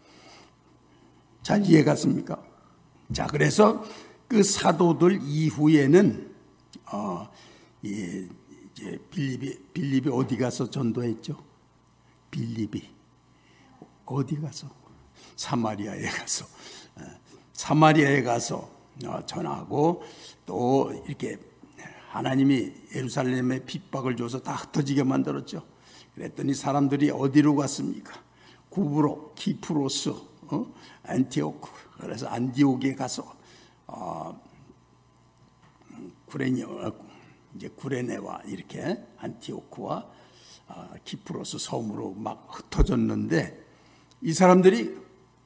잘 이해갔습니까? 자, 그래서 그 사도들 이후에는 어, 이, 이제 빌립이 빌립이 어디 가서 전도했죠? 빌립이 어디 가서 사마리아에 가서 사마리아에 가서 전하고 또 이렇게 하나님이 예루살렘에 핍박을 줘서 다 흩어지게 만들었죠. 그랬더니 사람들이 어디로 갔습니까? 구브로, 키프로스, 어? 안티오크. 그래서 안디옥에 가서 어, 구레네, 이제 구레네와 이렇게 안티오크와 어, 키프로스 섬으로 막 흩어졌는데 이 사람들이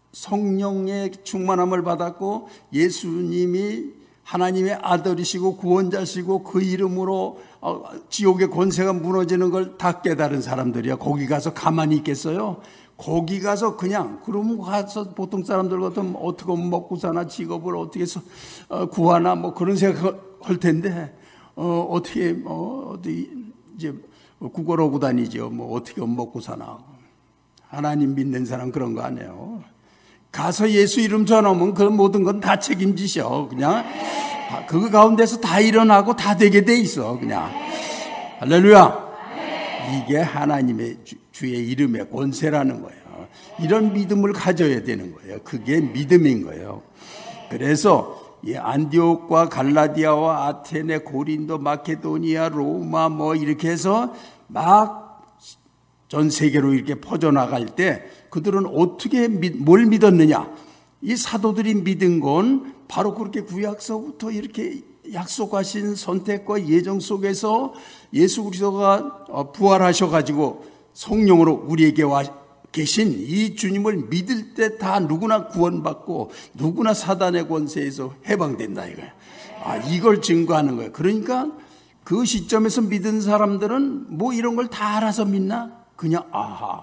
성령의 충만함을 받았고 예수님이 하나님의 아들이시고 구원자시고 그 이름으로 지옥의 권세가 무너지는 걸 다 깨달은 사람들이야. 거기 가서 가만히 있겠어요? 거기 가서 그냥 그러면 가서 보통 사람들 같으면 어떻게 먹고 사나 직업을 어떻게 구하나 뭐 그런 생각할 텐데 어, 어떻게 어, 어디 이제 구걸하고 다니죠. 뭐 어떻게 먹고 사나. 하나님 믿는 사람 그런 거 아니에요. 가서 예수 이름 전하면 그 모든 건 다 책임지셔. 그냥 그 가운데서 다 일어나고 다 되게 돼 있어. 그냥 할렐루야. 이게 하나님의 주, 주의 이름의 권세라는 거예요. 이런 믿음을 가져야 되는 거예요. 그게 믿음인 거예요. 그래서 이 안디옥과 갈라디아와 아테네, 고린도, 마케도니아, 로마 뭐 이렇게 해서 막 전 세계로 이렇게 퍼져나갈 때 그들은 어떻게 믿, 뭘 믿었느냐? 이 사도들이 믿은 건 바로 그렇게 구약서부터 이렇게 약속하신 선택과 예정 속에서 예수 그리스도가 부활하셔가지고 성령으로 우리에게 와 계신 이 주님을 믿을 때 다 누구나 구원받고 누구나 사단의 권세에서 해방된다 이거예요. 아, 이걸 증거하는 거예요. 그러니까 그 시점에서 믿은 사람들은 뭐 이런 걸 다 알아서 믿나? 그냥 아하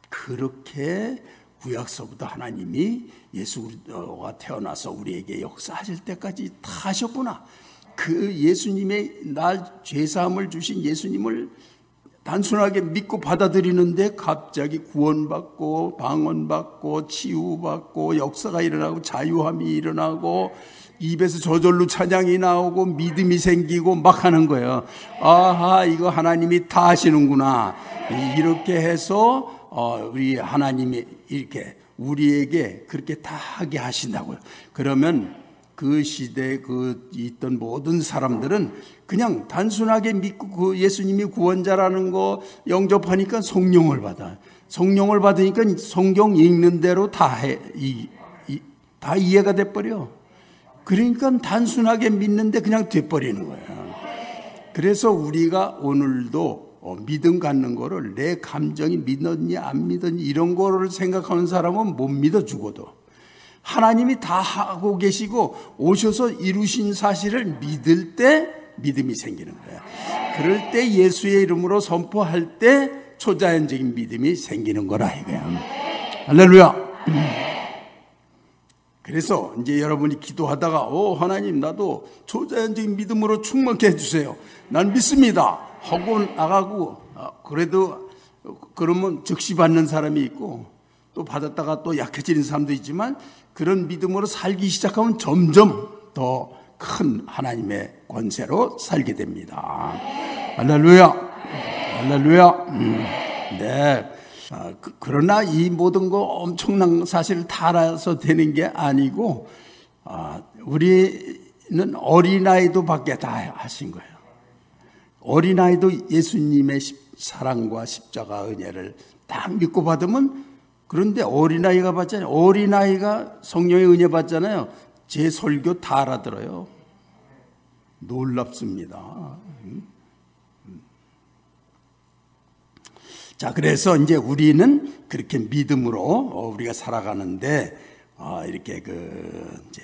그렇게 구약서부터 하나님이 예수 그리스도가 태어나서 우리에게 역사하실 때까지 다 하셨구나. 그 예수님의 날 죄사함을 주신 예수님을 단순하게 믿고 받아들이는데 갑자기 구원받고 방언받고 치유받고 역사가 일어나고 자유함이 일어나고 입에서 저절로 찬양이 나오고 믿음이 생기고 막 하는 거예요. 아하 이거 하나님이 다 하시는구나. 이렇게 해서 우리 하나님이 이렇게 우리에게 그렇게 다 하게 하신다고요. 그러면 그 시대에 그 있던 모든 사람들은 그냥 단순하게 믿고 그 예수님이 구원자라는 거 영접하니까 성령을 받아. 성령을 받으니까 성경 읽는 대로 다 해, 이, 이, 다 이해가 돼버려. 그러니까 단순하게 믿는데 그냥 돼버리는 거예요. 그래서 우리가 오늘도 믿음 갖는 거를 내 감정이 믿었니 안 믿었니 이런 거를 생각하는 사람은 못 믿어 죽어도. 하나님이 다 하고 계시고 오셔서 이루신 사실을 믿을 때 믿음이 생기는 거예요. 그럴 때 예수의 이름으로 선포할 때 초자연적인 믿음이 생기는 거라 이거야. 할렐루야. 그래서 이제 여러분이 기도하다가 오 하나님 나도 초자연적인 믿음으로 충만케 해주세요. 난 믿습니다. 하고 나가고 그래도 그러면 즉시 받는 사람이 있고 또 받았다가 또 약해지는 사람도 있지만 그런 믿음으로 살기 시작하면 점점 더 큰 하나님의 권세로 살게 됩니다. 할렐루야. 할렐루야. 음, 네. 그, 그러나 이 모든 거 엄청난 사실을 다 알아서 되는 게 아니고 아, 우리는 어린아이도 밖에 다 하신 거예요. 어린아이도 예수님의 사랑과 십자가 은혜를 딱 믿고 받으면, 그런데 어린아이가 받잖아요. 어린아이가 성령의 은혜 받잖아요. 제 설교 다 알아들어요. 놀랍습니다. 자, 그래서 이제 우리는 그렇게 믿음으로 우리가 살아가는데, 이렇게 그 이제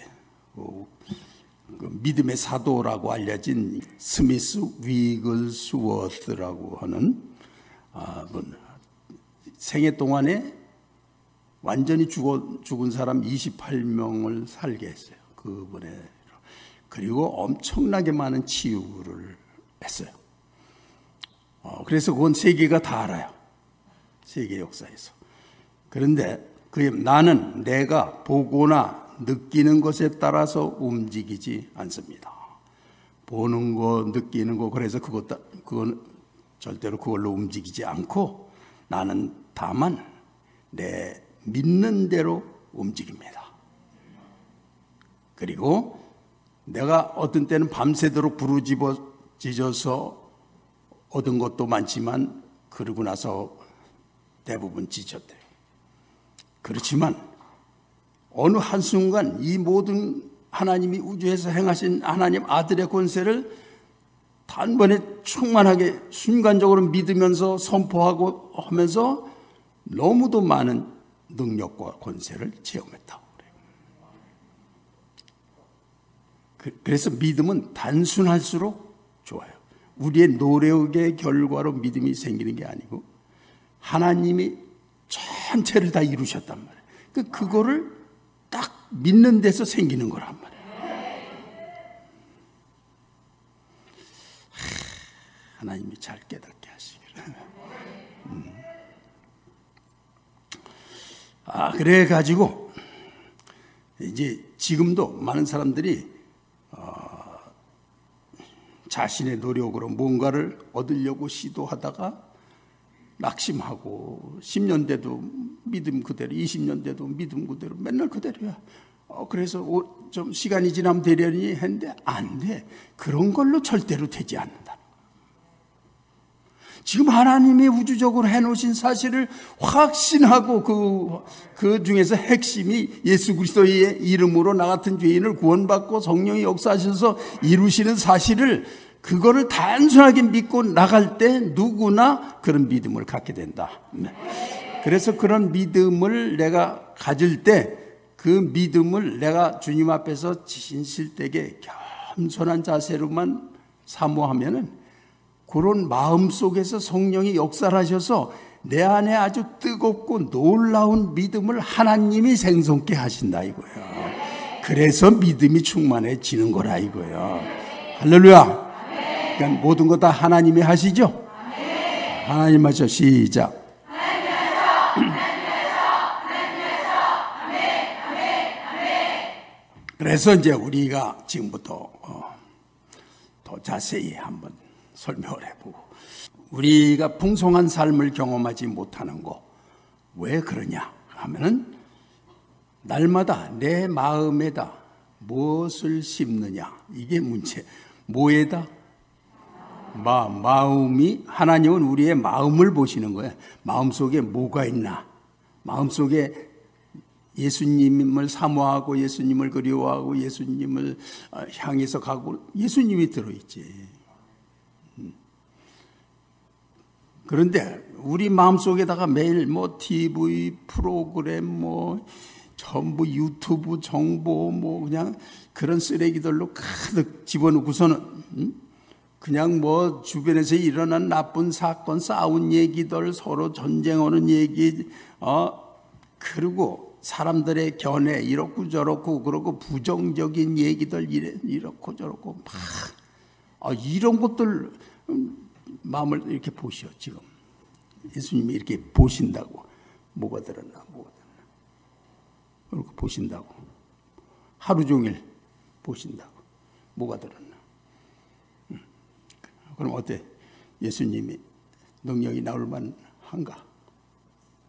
그 믿음의 사도라고 알려진 스미스 위글스워스라고 하는 분, 생애 동안에 완전히 죽어, 죽은 사람 이십팔 명을 살게 했어요. 그분의. 그리고 엄청나게 많은 치유를 했어요. 어, 그래서 그건 세계가 다 알아요. 세계 역사에서. 그런데 그 나는 내가 보거나 느끼는 것에 따라서 움직이지 않습니다. 보는 거, 느끼는 거, 그래서 그것, 그건 절대로 그걸로 움직이지 않고 나는 다만 내 믿는 대로 움직입니다. 그리고 내가 어떤 때는 밤새도록 부르짖어서 얻은 것도 많지만 그러고 나서 대부분 지쳤대요. 그렇지만 어느 한순간 이 모든 하나님이 우주에서 행하신 하나님 아들의 권세를 단번에 충만하게 순간적으로 믿으면서 선포하고 하면서 너무도 많은 능력과 권세를 체험했다고 그래요. 그래서 믿음은 단순할수록 좋아요. 우리의 노력의 결과로 믿음이 생기는 게 아니고 하나님이 전체를 다 이루셨단 말이에요. 그거를 딱 믿는 데서 생기는 거란 말이에요. 하나님이 잘 깨닫게 하시기를. 음. 아, 그래 가지고 이제 지금도 많은 사람들이 어, 자신의 노력으로 뭔가를 얻으려고 시도하다가 낙심하고 십 년 돼도 믿음 그대로, 이십 년 돼도 믿음 그대로, 맨날 그대로야. 어, 그래서 좀 시간이 지나면 되려니 했는데 안 돼. 그런 걸로 절대로 되지 않는다. 지금 하나님이 우주적으로 해놓으신 사실을 확신하고 그, 그 중에서 핵심이 예수 그리스도의 이름으로 나 같은 죄인을 구원받고 성령이 역사하셔서 이루시는 사실을, 그거를 단순하게 믿고 나갈 때 누구나 그런 믿음을 갖게 된다. 그래서 그런 믿음을 내가 가질 때 그 믿음을 내가 주님 앞에서 진실되게 겸손한 자세로만 사모하면은 그런 마음 속에서 성령이 역사를 하셔서 내 안에 아주 뜨겁고 놀라운 믿음을 하나님이 생성케 하신다 이거예요. 그래서 믿음이 충만해지는 거라 이거예요. 할렐루야. 그러니까 모든 거 다 하나님이 하시죠? 하나님 하셔. 시작. 그래서 이제 우리가 지금부터 어, 더 자세히 한번 설명을 해보고, 우리가 풍성한 삶을 경험하지 못하는 거 왜 그러냐 하면은 날마다 내 마음에다 무엇을 심느냐, 이게 문제. 뭐에다? 마, 마음이, 하나님은 우리의 마음을 보시는 거예요. 마음속에 뭐가 있나. 마음속에 예수님을 사모하고 예수님을 그리워하고 예수님을 향해서 가고 예수님이 들어있지. 그런데 우리 마음속에다가 매일 뭐 티비 프로그램 뭐 전부 유튜브 정보 뭐 그냥 그런 쓰레기들로 가득 집어넣고서는 그냥 뭐 주변에서 일어난 나쁜 사건, 싸운 얘기들, 서로 전쟁하는 얘기, 어 그리고 사람들의 견해 이렇고 저렇고, 그러고 부정적인 얘기들 이래, 이렇고 저렇고 막 아, 이런 것들 마음을 이렇게 보시오. 지금 예수님이 이렇게 보신다고. 뭐가 들었나 뭐가 들었나 이렇게 보신다고. 하루 종일 보신다고. 뭐가 들었나. 음. 그럼 어때? 예수님이 능력이 나올 만한가?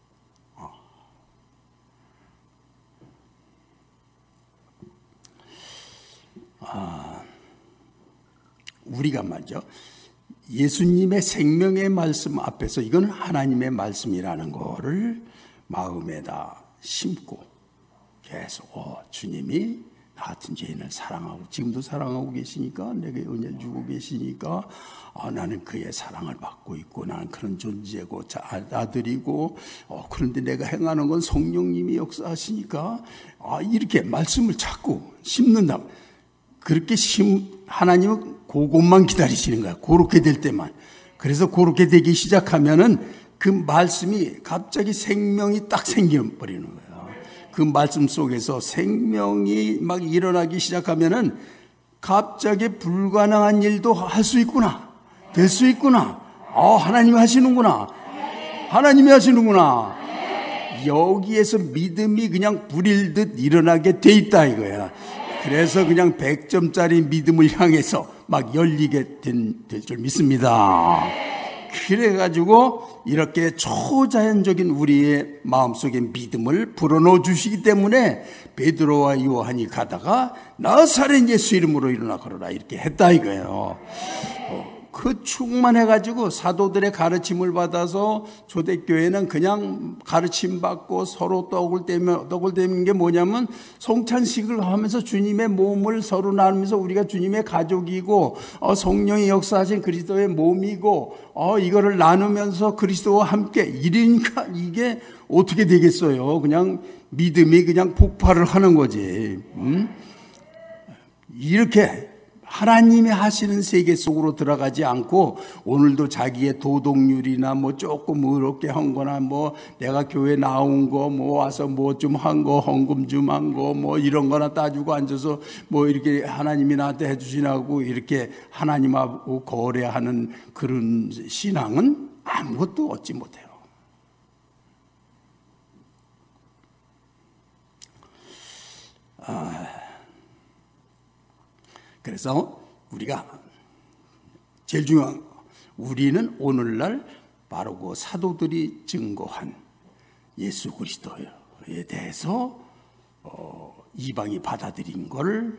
우리가 말이죠. 예수님의 생명의 말씀 앞에서 이건 하나님의 말씀이라는 거를 마음에다 심고 계속 어, 주님이 나 같은 죄인을 사랑하고 지금도 사랑하고 계시니까 내게 은혜 주고 계시니까 아, 나는 그의 사랑을 받고 있고 나는 그런 존재고 아들이고 어, 그런데 내가 행하는 건 성령님이 역사하시니까 아, 이렇게 말씀을 자꾸 심는다. 그렇게 심 하나님은 그것만 기다리시는 거야. 그렇게 될 때만. 그래서 그렇게 되기 시작하면은 그 말씀이 갑자기 생명이 딱 생겨버리는 거예요. 그 말씀 속에서 생명이 막 일어나기 시작하면은 갑자기 불가능한 일도 할 수 있구나. 될 수 있구나. 아, 하나님이 하시는구나. 하나님이 하시는구나. 여기에서 믿음이 그냥 불일 듯 일어나게 돼 있다 이거야. 그래서 그냥 백 점짜리 믿음을 향해서 막 열리게 된 줄 믿습니다. 그래가지고 이렇게 초자연적인 우리의 마음속에 믿음을 불어넣어 주시기 때문에 베드로와 요한이 가다가 나사렛 예수 이름으로 일어나 걸어라 이렇게 했다 이거예요. 그 충만해가지고 사도들의 가르침을 받아서 초대교회는 그냥 가르침 받고 서로 떡을 떼면 떡을 떼는 게 뭐냐면 성찬식을 하면서 주님의 몸을 서로 나누면서 우리가 주님의 가족이고 어, 성령이 역사하신 그리스도의 몸이고 어, 이거를 나누면서 그리스도와 함께 이러니까 이게 어떻게 되겠어요? 그냥 믿음이 그냥 폭발을 하는 거지. 음? 이렇게. 하나님이 하시는 세계 속으로 들어가지 않고 오늘도 자기의 도덕률이나 뭐 조금 의롭게 한 거나 뭐 내가 교회 나온 거 뭐 와서 뭐 좀 한 거 헌금 좀 한 거 뭐 이런 거나 따지고 앉아서 뭐 이렇게 하나님이 나한테 해주시라고 이렇게 하나님하고 거래하는 그런 신앙은 아무것도 얻지 못해요. 아... 그래서 우리가 제일 중요한 거, 우리는 오늘날 바로 그 사도들이 증거한 예수 그리스도에 대해서 어, 이방이 받아들인 걸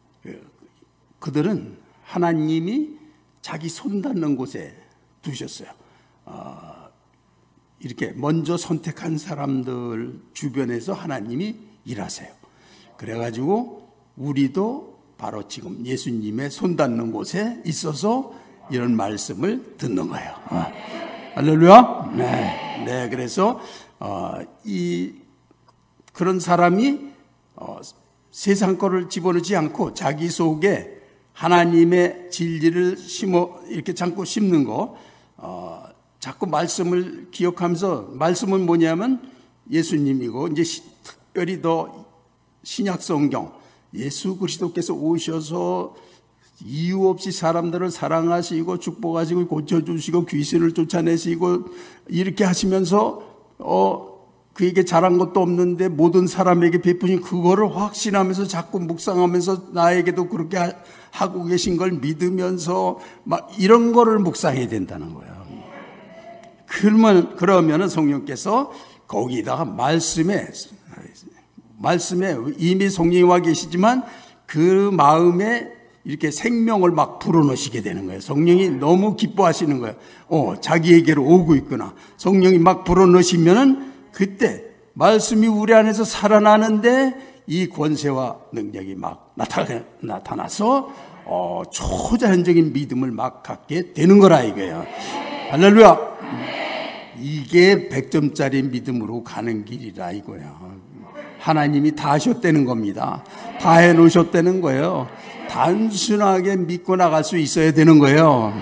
그들은 하나님이 자기 손 닿는 곳에 두셨어요. 어, 이렇게 먼저 선택한 사람들 주변에서 하나님이 일하세요. 그래가지고 우리도 바로 지금 예수님의 손 닿는 곳에 있어서 이런 말씀을 듣는 거예요. 어. 할렐루야. 네. 네. 그래서 어, 이 그런 사람이 어, 세상 거를 집어넣지 않고 자기 속에 하나님의 진리를 심어 이렇게 자꾸 심는 거. 어, 자꾸 말씀을 기억하면서 말씀은 뭐냐면 예수님이고 이제 시, 특별히 더 신약 성경. 예수 그리스도께서 오셔서 이유 없이 사람들을 사랑하시고 축복하시고 고쳐주시고 귀신을 쫓아내시고 이렇게 하시면서 어 그에게 잘한 것도 없는데 모든 사람에게 베푸신 그거를 확신하면서 자꾸 묵상하면서 나에게도 그렇게 하, 하고 계신 걸 믿으면서 막 이런 거를 묵상해야 된다는 거예요. 그러면 그러면은 성령께서 거기다가 말씀에 말씀에 이미 성령이 와 계시지만 그 마음에 이렇게 생명을 막 불어넣으시게 되는 거예요. 성령이 너무 기뻐하시는 거예요. 어, 자기에게로 오고 있구나. 성령이 막 불어넣으시면은 그때 말씀이 우리 안에서 살아나는데 이 권세와 능력이 막 나타, 나타나서 어, 초자연적인 믿음을 막 갖게 되는 거라 이거예요. 할렐루야. 이게 백 점짜리 믿음으로 가는 길이라 이거야. 하나님이 다 하셨다는 겁니다. 다 해놓으셨다는 거예요. 단순하게 믿고 나갈 수 있어야 되는 거예요.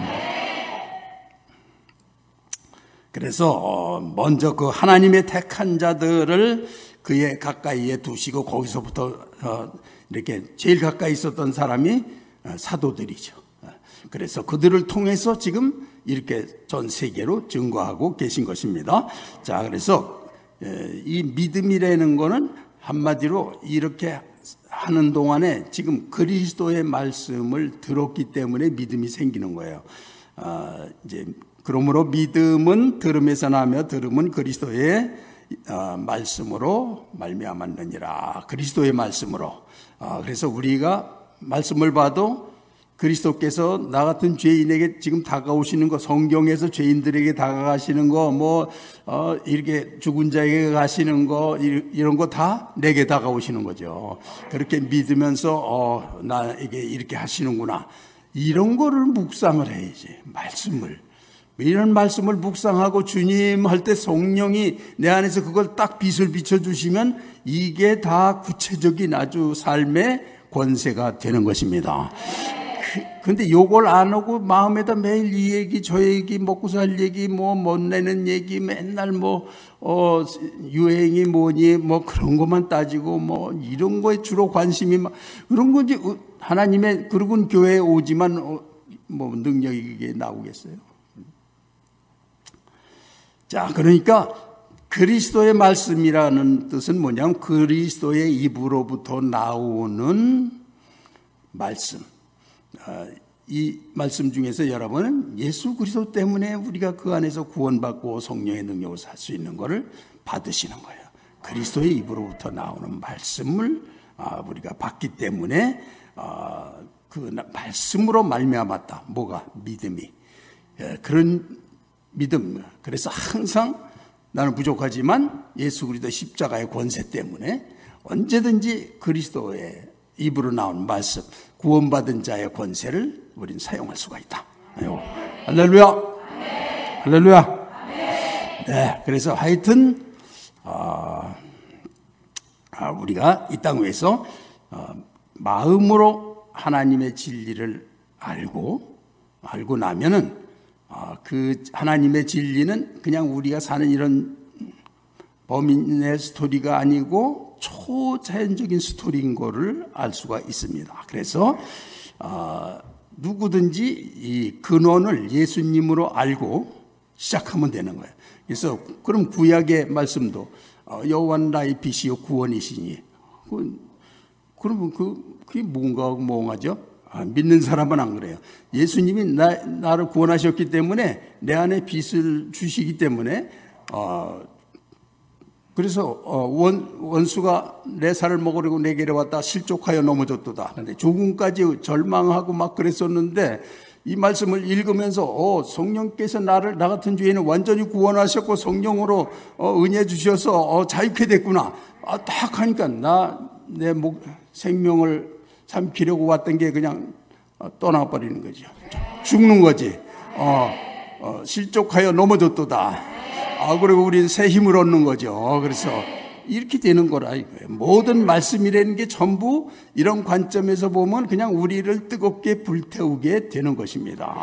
그래서 먼저 그 하나님의 택한 자들을 그의 가까이에 두시고 거기서부터 이렇게 제일 가까이 있었던 사람이 사도들이죠. 그래서 그들을 통해서 지금 이렇게 전 세계로 증거하고 계신 것입니다. 자, 그래서 이 믿음이라는 거는 한마디로 이렇게 하는 동안에 지금 그리스도의 말씀을 들었기 때문에 믿음이 생기는 거예요. 아, 이제 그러므로 믿음은 들음에서 나며 들음은 그리스도의 어, 말씀으로 말미암았느니라. 그리스도의 말씀으로. 아, 그래서 우리가 말씀을 봐도 그리스도께서 나 같은 죄인에게 지금 다가오시는 거, 성경에서 죄인들에게 다가가시는 거, 뭐 어, 이렇게 죽은 자에게 가시는 거, 이런 거 다 내게 다가오시는 거죠. 그렇게 믿으면서 어, 나에게 이렇게 하시는구나. 이런 거를 묵상을 해야지. 말씀을. 이런 말씀을 묵상하고 주님 할 때 성령이 내 안에서 그걸 딱 빛을 비춰주시면 이게 다 구체적인 아주 삶의 권세가 되는 것입니다. 근데 요걸 안 하고 마음에다 매일 이 얘기 저 얘기 먹고 살 얘기 뭐 못 내는 얘기 맨날 뭐 어 유행이 뭐니 뭐 그런 것만 따지고 뭐 이런 거에 주로 관심이 막 그런 건지 하나님의 그러군 교회에 오지만 어, 뭐 능력이 이게 나오겠어요? 자, 그러니까 그리스도의 말씀이라는 뜻은 뭐냐면 그리스도의 입으로부터 나오는 말씀. 이 말씀 중에서 여러분은 예수 그리스도 때문에 우리가 그 안에서 구원받고 성령의 능력을 살 수 있는 것을 받으시는 거예요. 그리스도의 입으로부터 나오는 말씀을 우리가 받기 때문에 그 말씀으로 말미암았다. 뭐가? 믿음이. 그런 믿음. 그래서 항상 나는 부족하지만 예수 그리스도 십자가의 권세 때문에 언제든지 그리스도의 입으로 나온 말씀, 구원받은 자의 권세를 우리는 사용할 수가 있다. 아이고, 할렐루야. 할렐루야. 네, 그래서 하여튼 어, 우리가 이 땅 위에서 어, 마음으로 하나님의 진리를 알고 알고 나면은 어, 그 하나님의 진리는 그냥 우리가 사는 이런 범인의 스토리가 아니고 초자연적인 스토리인 거를 알 수가 있습니다. 그래서 어, 누구든지 이 근원을 예수님으로 알고 시작하면 되는 거예요. 그래서 그럼 구약의 말씀도 어, 여호와는 나의 빛이요 구원이시니 그, 그러면 그, 그게 뭔가 멍하죠? 아, 믿는 사람은 안 그래요. 예수님이 나, 나를 구원하셨기 때문에 내 안에 빛을 주시기 때문에 어, 그래서 원, 원수가 내 살을 먹으려고 내게로 왔다 실족하여 넘어졌도다. 그런데 조금까지 절망하고 막 그랬었는데 이 말씀을 읽으면서 어, 성령께서 나를 나 같은 죄인은 완전히 구원하셨고 성령으로 어, 은혜 주셔서 어, 자유케 됐구나. 아, 딱 하니까 나 내 목 생명을 삼키려고 왔던 게 그냥 어, 떠나버리는 거죠. 죽는 거지. 어, 어, 실족하여 넘어졌도다. 아, 그리고 우리는 새 힘을 얻는 거죠. 그래서 이렇게 되는 거라 이거예요. 모든 말씀이라는 게 전부 이런 관점에서 보면 그냥 우리를 뜨겁게 불태우게 되는 것입니다.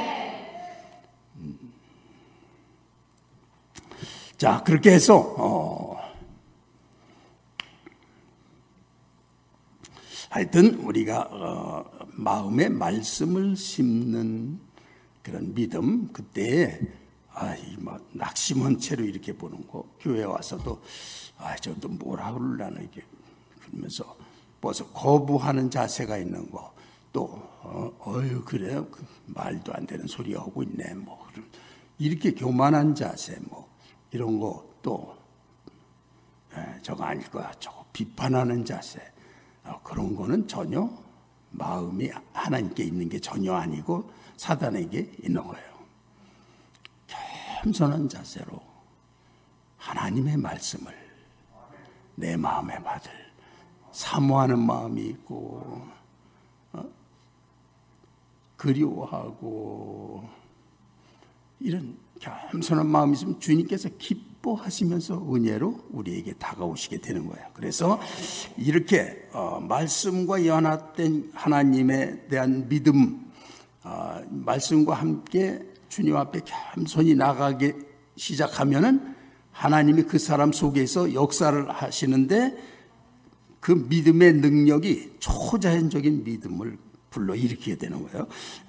자, 그렇게 해서 어, 하여튼 우리가 어, 마음에 말씀을 심는 그런 믿음, 그때에 아, 이 막 낙심한 채로 이렇게 보는 거. 교회 와서도 아, 저도 뭐라 그러려나 이게 그러면서 벌써 거부하는 자세가 있는 거. 또 어, 어유 그래요. 그 말도 안 되는 소리 하고 있네. 뭐 이렇게 교만한 자세, 뭐 이런 거 또 저거 아닐 거야. 저거 비판하는 자세. 어, 그런 거는 전혀 마음이 하나님께 있는 게 전혀 아니고 사단에게 있는 거예요. 겸손한 자세로 하나님의 말씀을 내 마음에 받을 사모하는 마음이 있고 어? 그리워하고 이런 겸손한 마음이 있으면 주님께서 기뻐하시면서 은혜로 우리에게 다가오시게 되는 거예요. 그래서 이렇게 어, 말씀과 연합된 하나님에 대한 믿음, 어, 말씀과 함께 주님 앞에 겸손히 나가게 시작하면은 하나님이 그 사람 속에서 역사를 하시는데 그 믿음의 능력이 초자연적인 믿음을 불러일으키게 되는 거예요.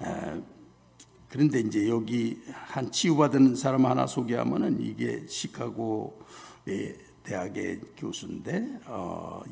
그런데 이제 여기 한 치유받은 사람 하나 소개하면은 이게 시카고의 대학의 교수인데 어,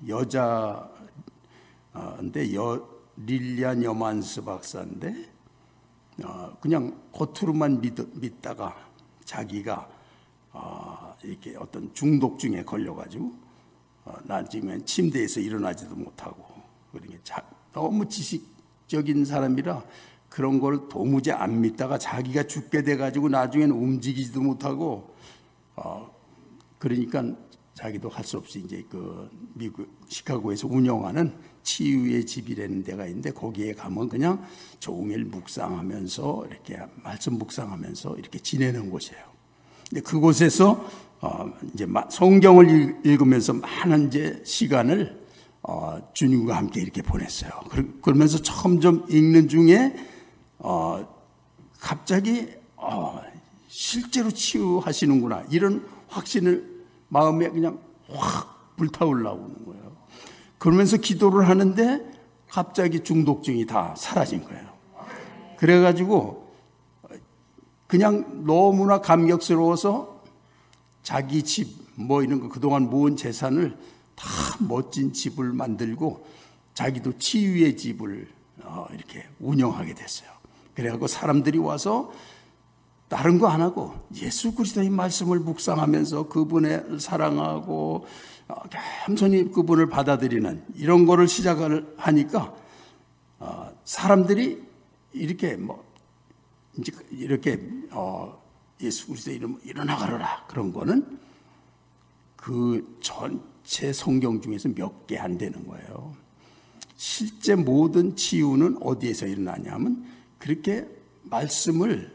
여자인데 여 릴리안 여만스 박사인데 어, 그냥 겉으로만 믿, 믿다가 자기가 어, 이렇게 어떤 중독증에 걸려가지고 어, 나중에 침대에서 일어나지도 못하고 그러니까 자, 너무 지식 적인 사람이라 그런 걸 도무지 안 믿다가 자기가 죽게 돼가지고 나중에는 움직이지도 못하고 어 그러니까 자기도 할 수 없이 이제 그 미국 시카고에서 운영하는 치유의 집이라는 데가 있는데 거기에 가면 그냥 종일 묵상하면서 이렇게 말씀 묵상하면서 이렇게 지내는 곳이에요. 근데 그곳에서 어 이제 성경을 읽으면서 많은 이제 시간을 어 주님과 함께 이렇게 보냈어요. 그러면서 점점 읽는 중에 어 갑자기 어 실제로 치유하시는구나 이런 확신을 마음에 그냥 확 불타올라오는 거예요. 그러면서 기도를 하는데 갑자기 중독증이 다 사라진 거예요. 그래가지고 그냥 너무나 감격스러워서 자기 집 뭐 이런 거 그동안 모은 재산을 다 멋진 집을 만들고 자기도 치유의 집을 이렇게 운영하게 됐어요. 그래갖고 사람들이 와서 다른 거 안 하고 예수 그리스도의 말씀을 묵상하면서 그분을 사랑하고 겸손히 그분을 받아들이는 이런 거를 시작을 하니까 사람들이 이렇게 뭐 이제 이렇게 예수 그리스도의 이름 일어나가라 그런 거는 그 전체 성경 중에서 몇 개 안 되는 거예요. 실제 모든 치유는 어디에서 일어나냐면 그렇게 말씀을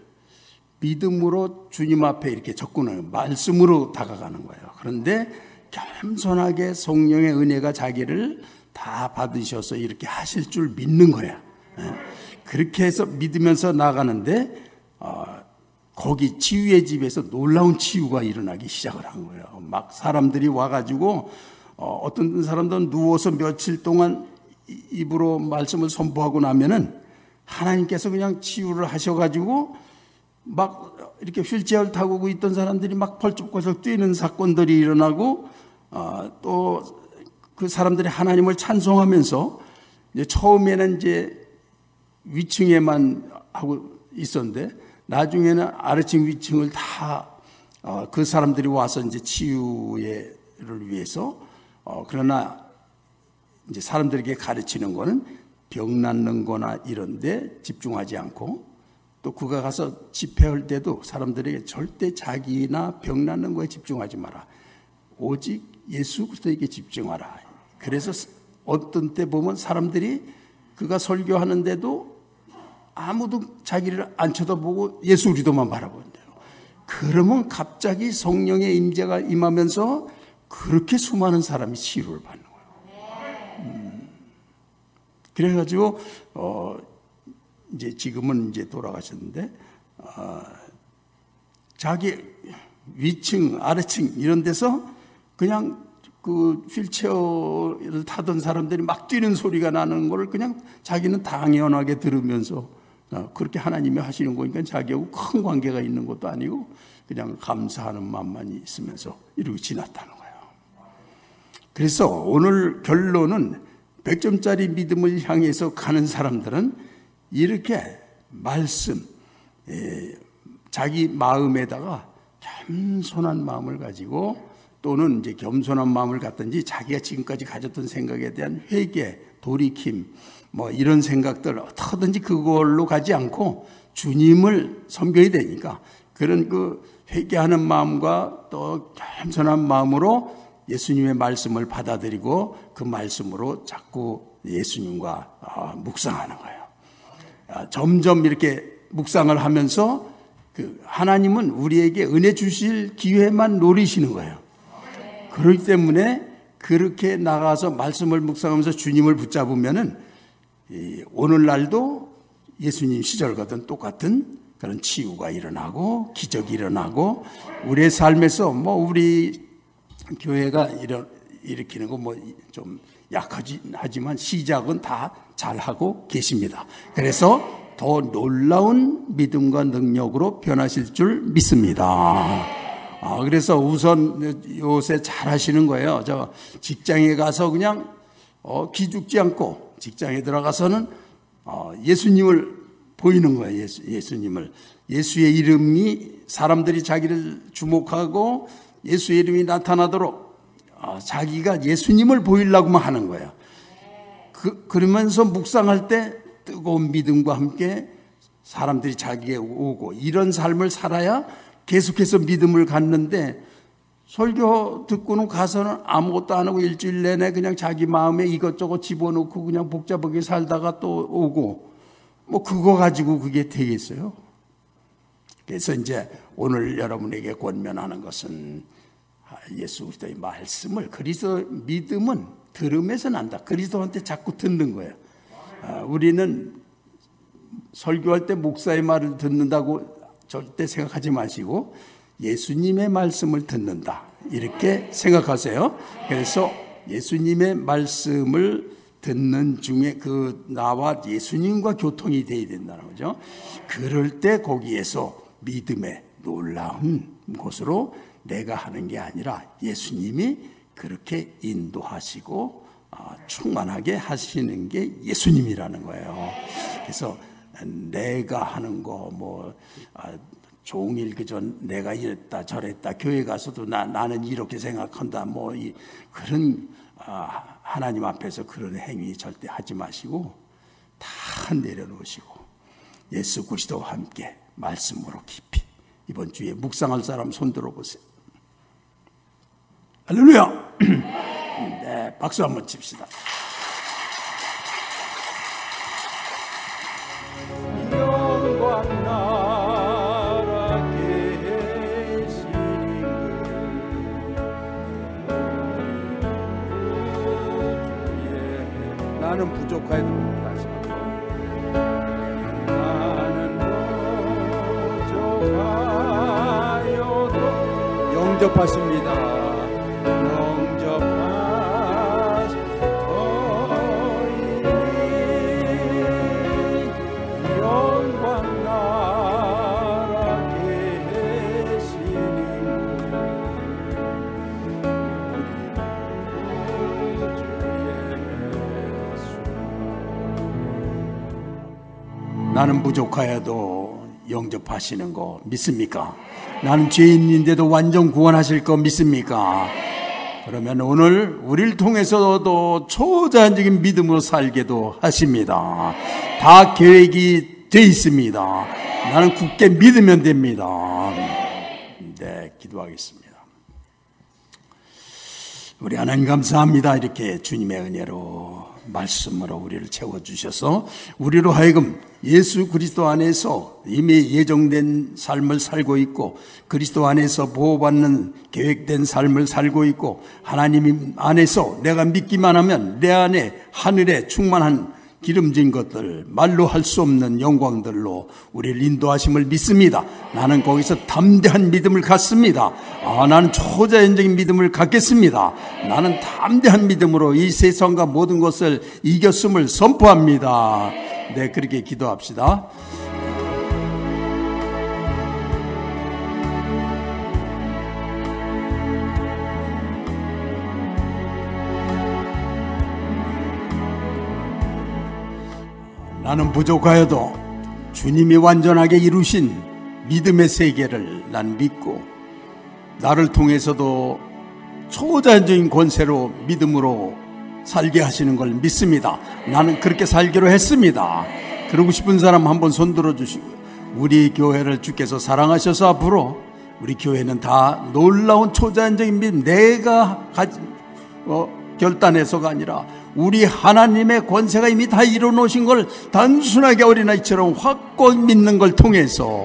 믿음으로 주님 앞에 이렇게 접근하는 말씀으로 다가가는 거예요. 그런데 겸손하게 성령의 은혜가 자기를 다 받으셔서 이렇게 하실 줄 믿는 거야. 그렇게 해서 믿으면서 나가는데 어, 거기 치유의 집에서 놀라운 치유가 일어나기 시작을 한 거예요. 막 사람들이 와가지고 어, 어떤 사람들은 누워서 며칠 동안 입으로 말씀을 선포하고 나면은 하나님께서 그냥 치유를 하셔가지고 막 이렇게 휠체어를 타고 있던 사람들이 막 펄쩍펄쩍 뛰는 사건들이 일어나고 어, 또 그 사람들이 하나님을 찬송하면서 이제 처음에는 이제 위층에만 하고 있었는데 나중에는 아래층 위층을 다 그 사람들이 와서 이제 치유를 위해서 어, 그러나 이제 사람들에게 가르치는 거는 병 낫는 거나 이런 데 집중하지 않고 또 그가 가서 집회할 때도 사람들에게 절대 자기나 병 낫는 거에 집중하지 마라. 오직 예수 그리스도에게 집중하라. 그래서 어떤 때 보면 사람들이 그가 설교하는데도 아무도 자기를 안 쳐다보고 예수 그리스도만 바라본대요. 그러면 갑자기 성령의 임재가 임하면서 그렇게 수많은 사람이 치유를 받는 거예요. 음. 그래가지고 어 이제 지금은 이제 돌아가셨는데 어, 자기 위층, 아래층 이런 데서 그냥 그 휠체어를 타던 사람들이 막 뛰는 소리가 나는 걸 그냥 자기는 당연하게 들으면서 어, 그렇게 하나님이 하시는 거니까 자기하고 큰 관계가 있는 것도 아니고 그냥 감사하는 마음만 있으면서 이러고 지났다는 거예요. 그래서 오늘 결론은 백 점짜리 믿음을 향해서 가는 사람들은 이렇게 말씀, 에, 자기 마음에다가 겸손한 마음을 가지고 또는 이제 겸손한 마음을 갖든지 자기가 지금까지 가졌던 생각에 대한 회개, 돌이킴, 뭐 이런 생각들 어떻게든지 그걸로 가지 않고 주님을 섬겨야 되니까 그런 그 회개하는 마음과 또 겸손한 마음으로 예수님의 말씀을 받아들이고 그 말씀으로 자꾸 예수님과 묵상하는 거예요. 점점 이렇게 묵상을 하면서 그 하나님은 우리에게 은혜 주실 기회만 노리시는 거예요. 그렇기 때문에 그렇게 나가서 말씀을 묵상하면서 주님을 붙잡으면은 오늘날도 예수님 시절과는 똑같은 그런 치유가 일어나고 기적이 일어나고 우리의 삶에서 뭐 우리 교회가 일어, 일으키는 거 뭐 좀 약하지 하지만 시작은 다 잘하고 계십니다. 그래서 더 놀라운 믿음과 능력으로 변하실 줄 믿습니다. 아, 그래서 우선 요새 잘 하시는 거예요. 저 직장에 가서 그냥 어, 기죽지 않고 직장에 들어가서는 어, 예수님을 보이는 거예요. 예수, 예수님을. 예수의 이름이 사람들이 자기를 주목하고 예수의 이름이 나타나도록 어, 자기가 예수님을 보이려고만 하는 거예요. 그, 그러면서 묵상할 때 뜨거운 믿음과 함께 사람들이 자기에게 오고 이런 삶을 살아야 계속해서 믿음을 갖는데 설교 듣고는 가서는 아무것도 안 하고 일주일 내내 그냥 자기 마음에 이것저것 집어넣고 그냥 복잡하게 살다가 또 오고 뭐 그거 가지고 그게 되겠어요? 그래서 이제 오늘 여러분에게 권면하는 것은 예수 그리스도의 말씀을, 그리스도 믿음은 들음에서 난다. 그리스도한테 자꾸 듣는 거예요. 우리는 설교할 때 목사의 말을 듣는다고 절대 생각하지 마시고 예수님의 말씀을 듣는다, 이렇게 생각하세요. 그래서 예수님의 말씀을 듣는 중에 그 나와 예수님과 교통이 돼야 된다는 거죠. 그럴 때 거기에서 믿음의 놀라운 곳으로 내가 하는 게 아니라 예수님이 그렇게 인도하시고 충만하게 하시는 게 예수님이라는 거예요. 그래서 내가 하는 거 뭐 종일 그저 내가 이랬다 저랬다, 교회 가서도 나, 나는 이렇게 생각한다, 뭐 이, 그런 아, 하나님 앞에서 그런 행위 절대 하지 마시고 다 내려놓으시고 예수 그리스도와 함께 말씀으로 깊이 이번 주에 묵상할 사람 손 들어보세요. 할렐루야. 네, 박수 한번 칩시다. 영광 나라 계시는 주의 나는 부족하여도 다시 나는 부족하여도 영접하십니다. 나는 부족하여도 영접하시는 거 믿습니까? 나는 죄인인데도 완전 구원하실 거 믿습니까? 그러면 오늘 우리를 통해서도 초자연적인 믿음으로 살게도 하십니다. 다 계획이 돼 있습니다. 나는 굳게 믿으면 됩니다. 네, 기도하겠습니다. 우리 하나님 감사합니다. 이렇게 주님의 은혜로 말씀으로 우리를 채워주셔서 우리로 하여금 예수 그리스도 안에서 이미 예정된 삶을 살고 있고 그리스도 안에서 보호받는 계획된 삶을 살고 있고 하나님 안에서 내가 믿기만 하면 내 안에 하늘에 충만한 기름진 것들, 말로 할 수 없는 영광들로 우리를 인도하심을 믿습니다. 나는 거기서 담대한 믿음을 갖습니다. 아, 나는 초자연적인 믿음을 갖겠습니다. 나는 담대한 믿음으로 이 세상과 모든 것을 이겼음을 선포합니다. 네, 그렇게 기도합시다. 나는 부족하여도 주님이 완전하게 이루신 믿음의 세계를 난 믿고 나를 통해서도 초자연적인 권세로 믿음으로 살게 하시는 걸 믿습니다. 나는 그렇게 살기로 했습니다. 그러고 싶은 사람 한번 손 들어주시고 우리 교회를 주께서 사랑하셔서 앞으로 우리 교회는 다 놀라운 초자연적인 믿음, 내가 가지, 어, 결단해서가 아니라 우리 하나님의 권세가 이미 다 이뤄놓으신 걸 단순하게 어린아이처럼 확고히 믿는 걸 통해서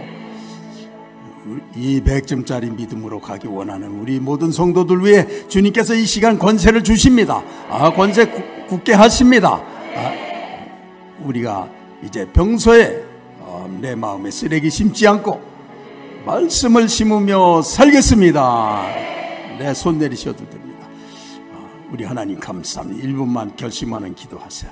이 백 점짜리 믿음으로 가기 원하는 우리 모든 성도들 위해 주님께서 이 시간 권세를 주십니다. 아, 권세 굳게 하십니다. 아, 우리가 이제 평소에 어, 내 마음에 쓰레기 심지 않고 말씀을 심으며 살겠습니다. 내 손 내리셔도 됩니다. 우리 하나님 감사합니다. 일 분만 결심하는 기도하세요.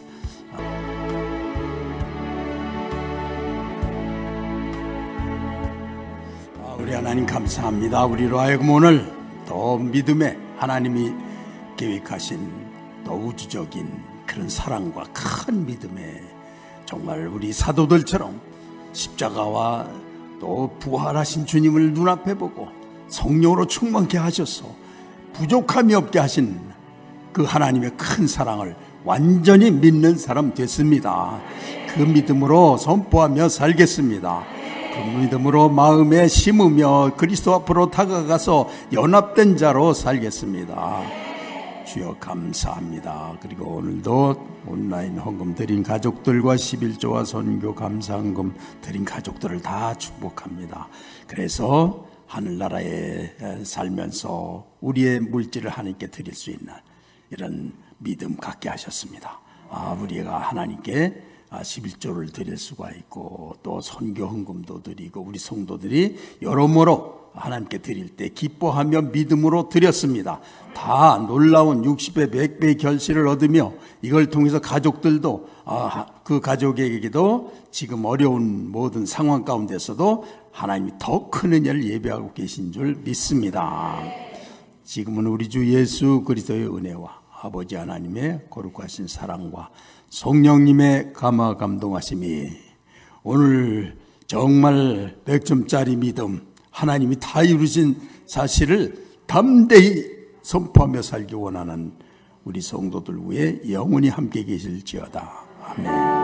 우리 하나님 감사합니다. 우리로 하여금 오늘 더 믿음에 하나님이 계획하신 더 우주적인 그런 사랑과 큰 믿음에 정말 우리 사도들처럼 십자가와 또 부활하신 주님을 눈앞에 보고 성령으로 충만케 하셔서 부족함이 없게 하신 그 하나님의 큰 사랑을 완전히 믿는 사람 됐습니다. 그 믿음으로 선포하며 살겠습니다. 그 믿음으로 마음에 심으며 그리스도 앞으로 다가가서 연합된 자로 살겠습니다. 주여 감사합니다. 그리고 오늘도 온라인 헌금 드린 가족들과 십일조와 선교 감사헌금 드린 가족들을 다 축복합니다. 그래서 하늘나라에 살면서 우리의 물질을 하나님께 드릴 수 있는 이런 믿음 갖게 하셨습니다. 아, 우리가 하나님께 십일조를 드릴 수가 있고 또 선교 헌금도 드리고 우리 성도들이 여러모로 하나님께 드릴 때 기뻐하며 믿음으로 드렸습니다. 다 놀라운 육십 배, 백 배의 결실을 얻으며 이걸 통해서 가족들도 아, 그 가족에게도 지금 어려운 모든 상황 가운데서도 하나님이 더 큰 은혜를 예배하고 계신 줄 믿습니다. 지금은 우리 주 예수 그리스도의 은혜와 아버지 하나님의 거룩하신 사랑과 성령님의 감화 감동하심이 오늘 정말 백 점짜리 믿음 하나님이 다 이루신 사실을 담대히 선포하며 살기 원하는 우리 성도들 위해 영원히 함께 계실지어다. 아멘.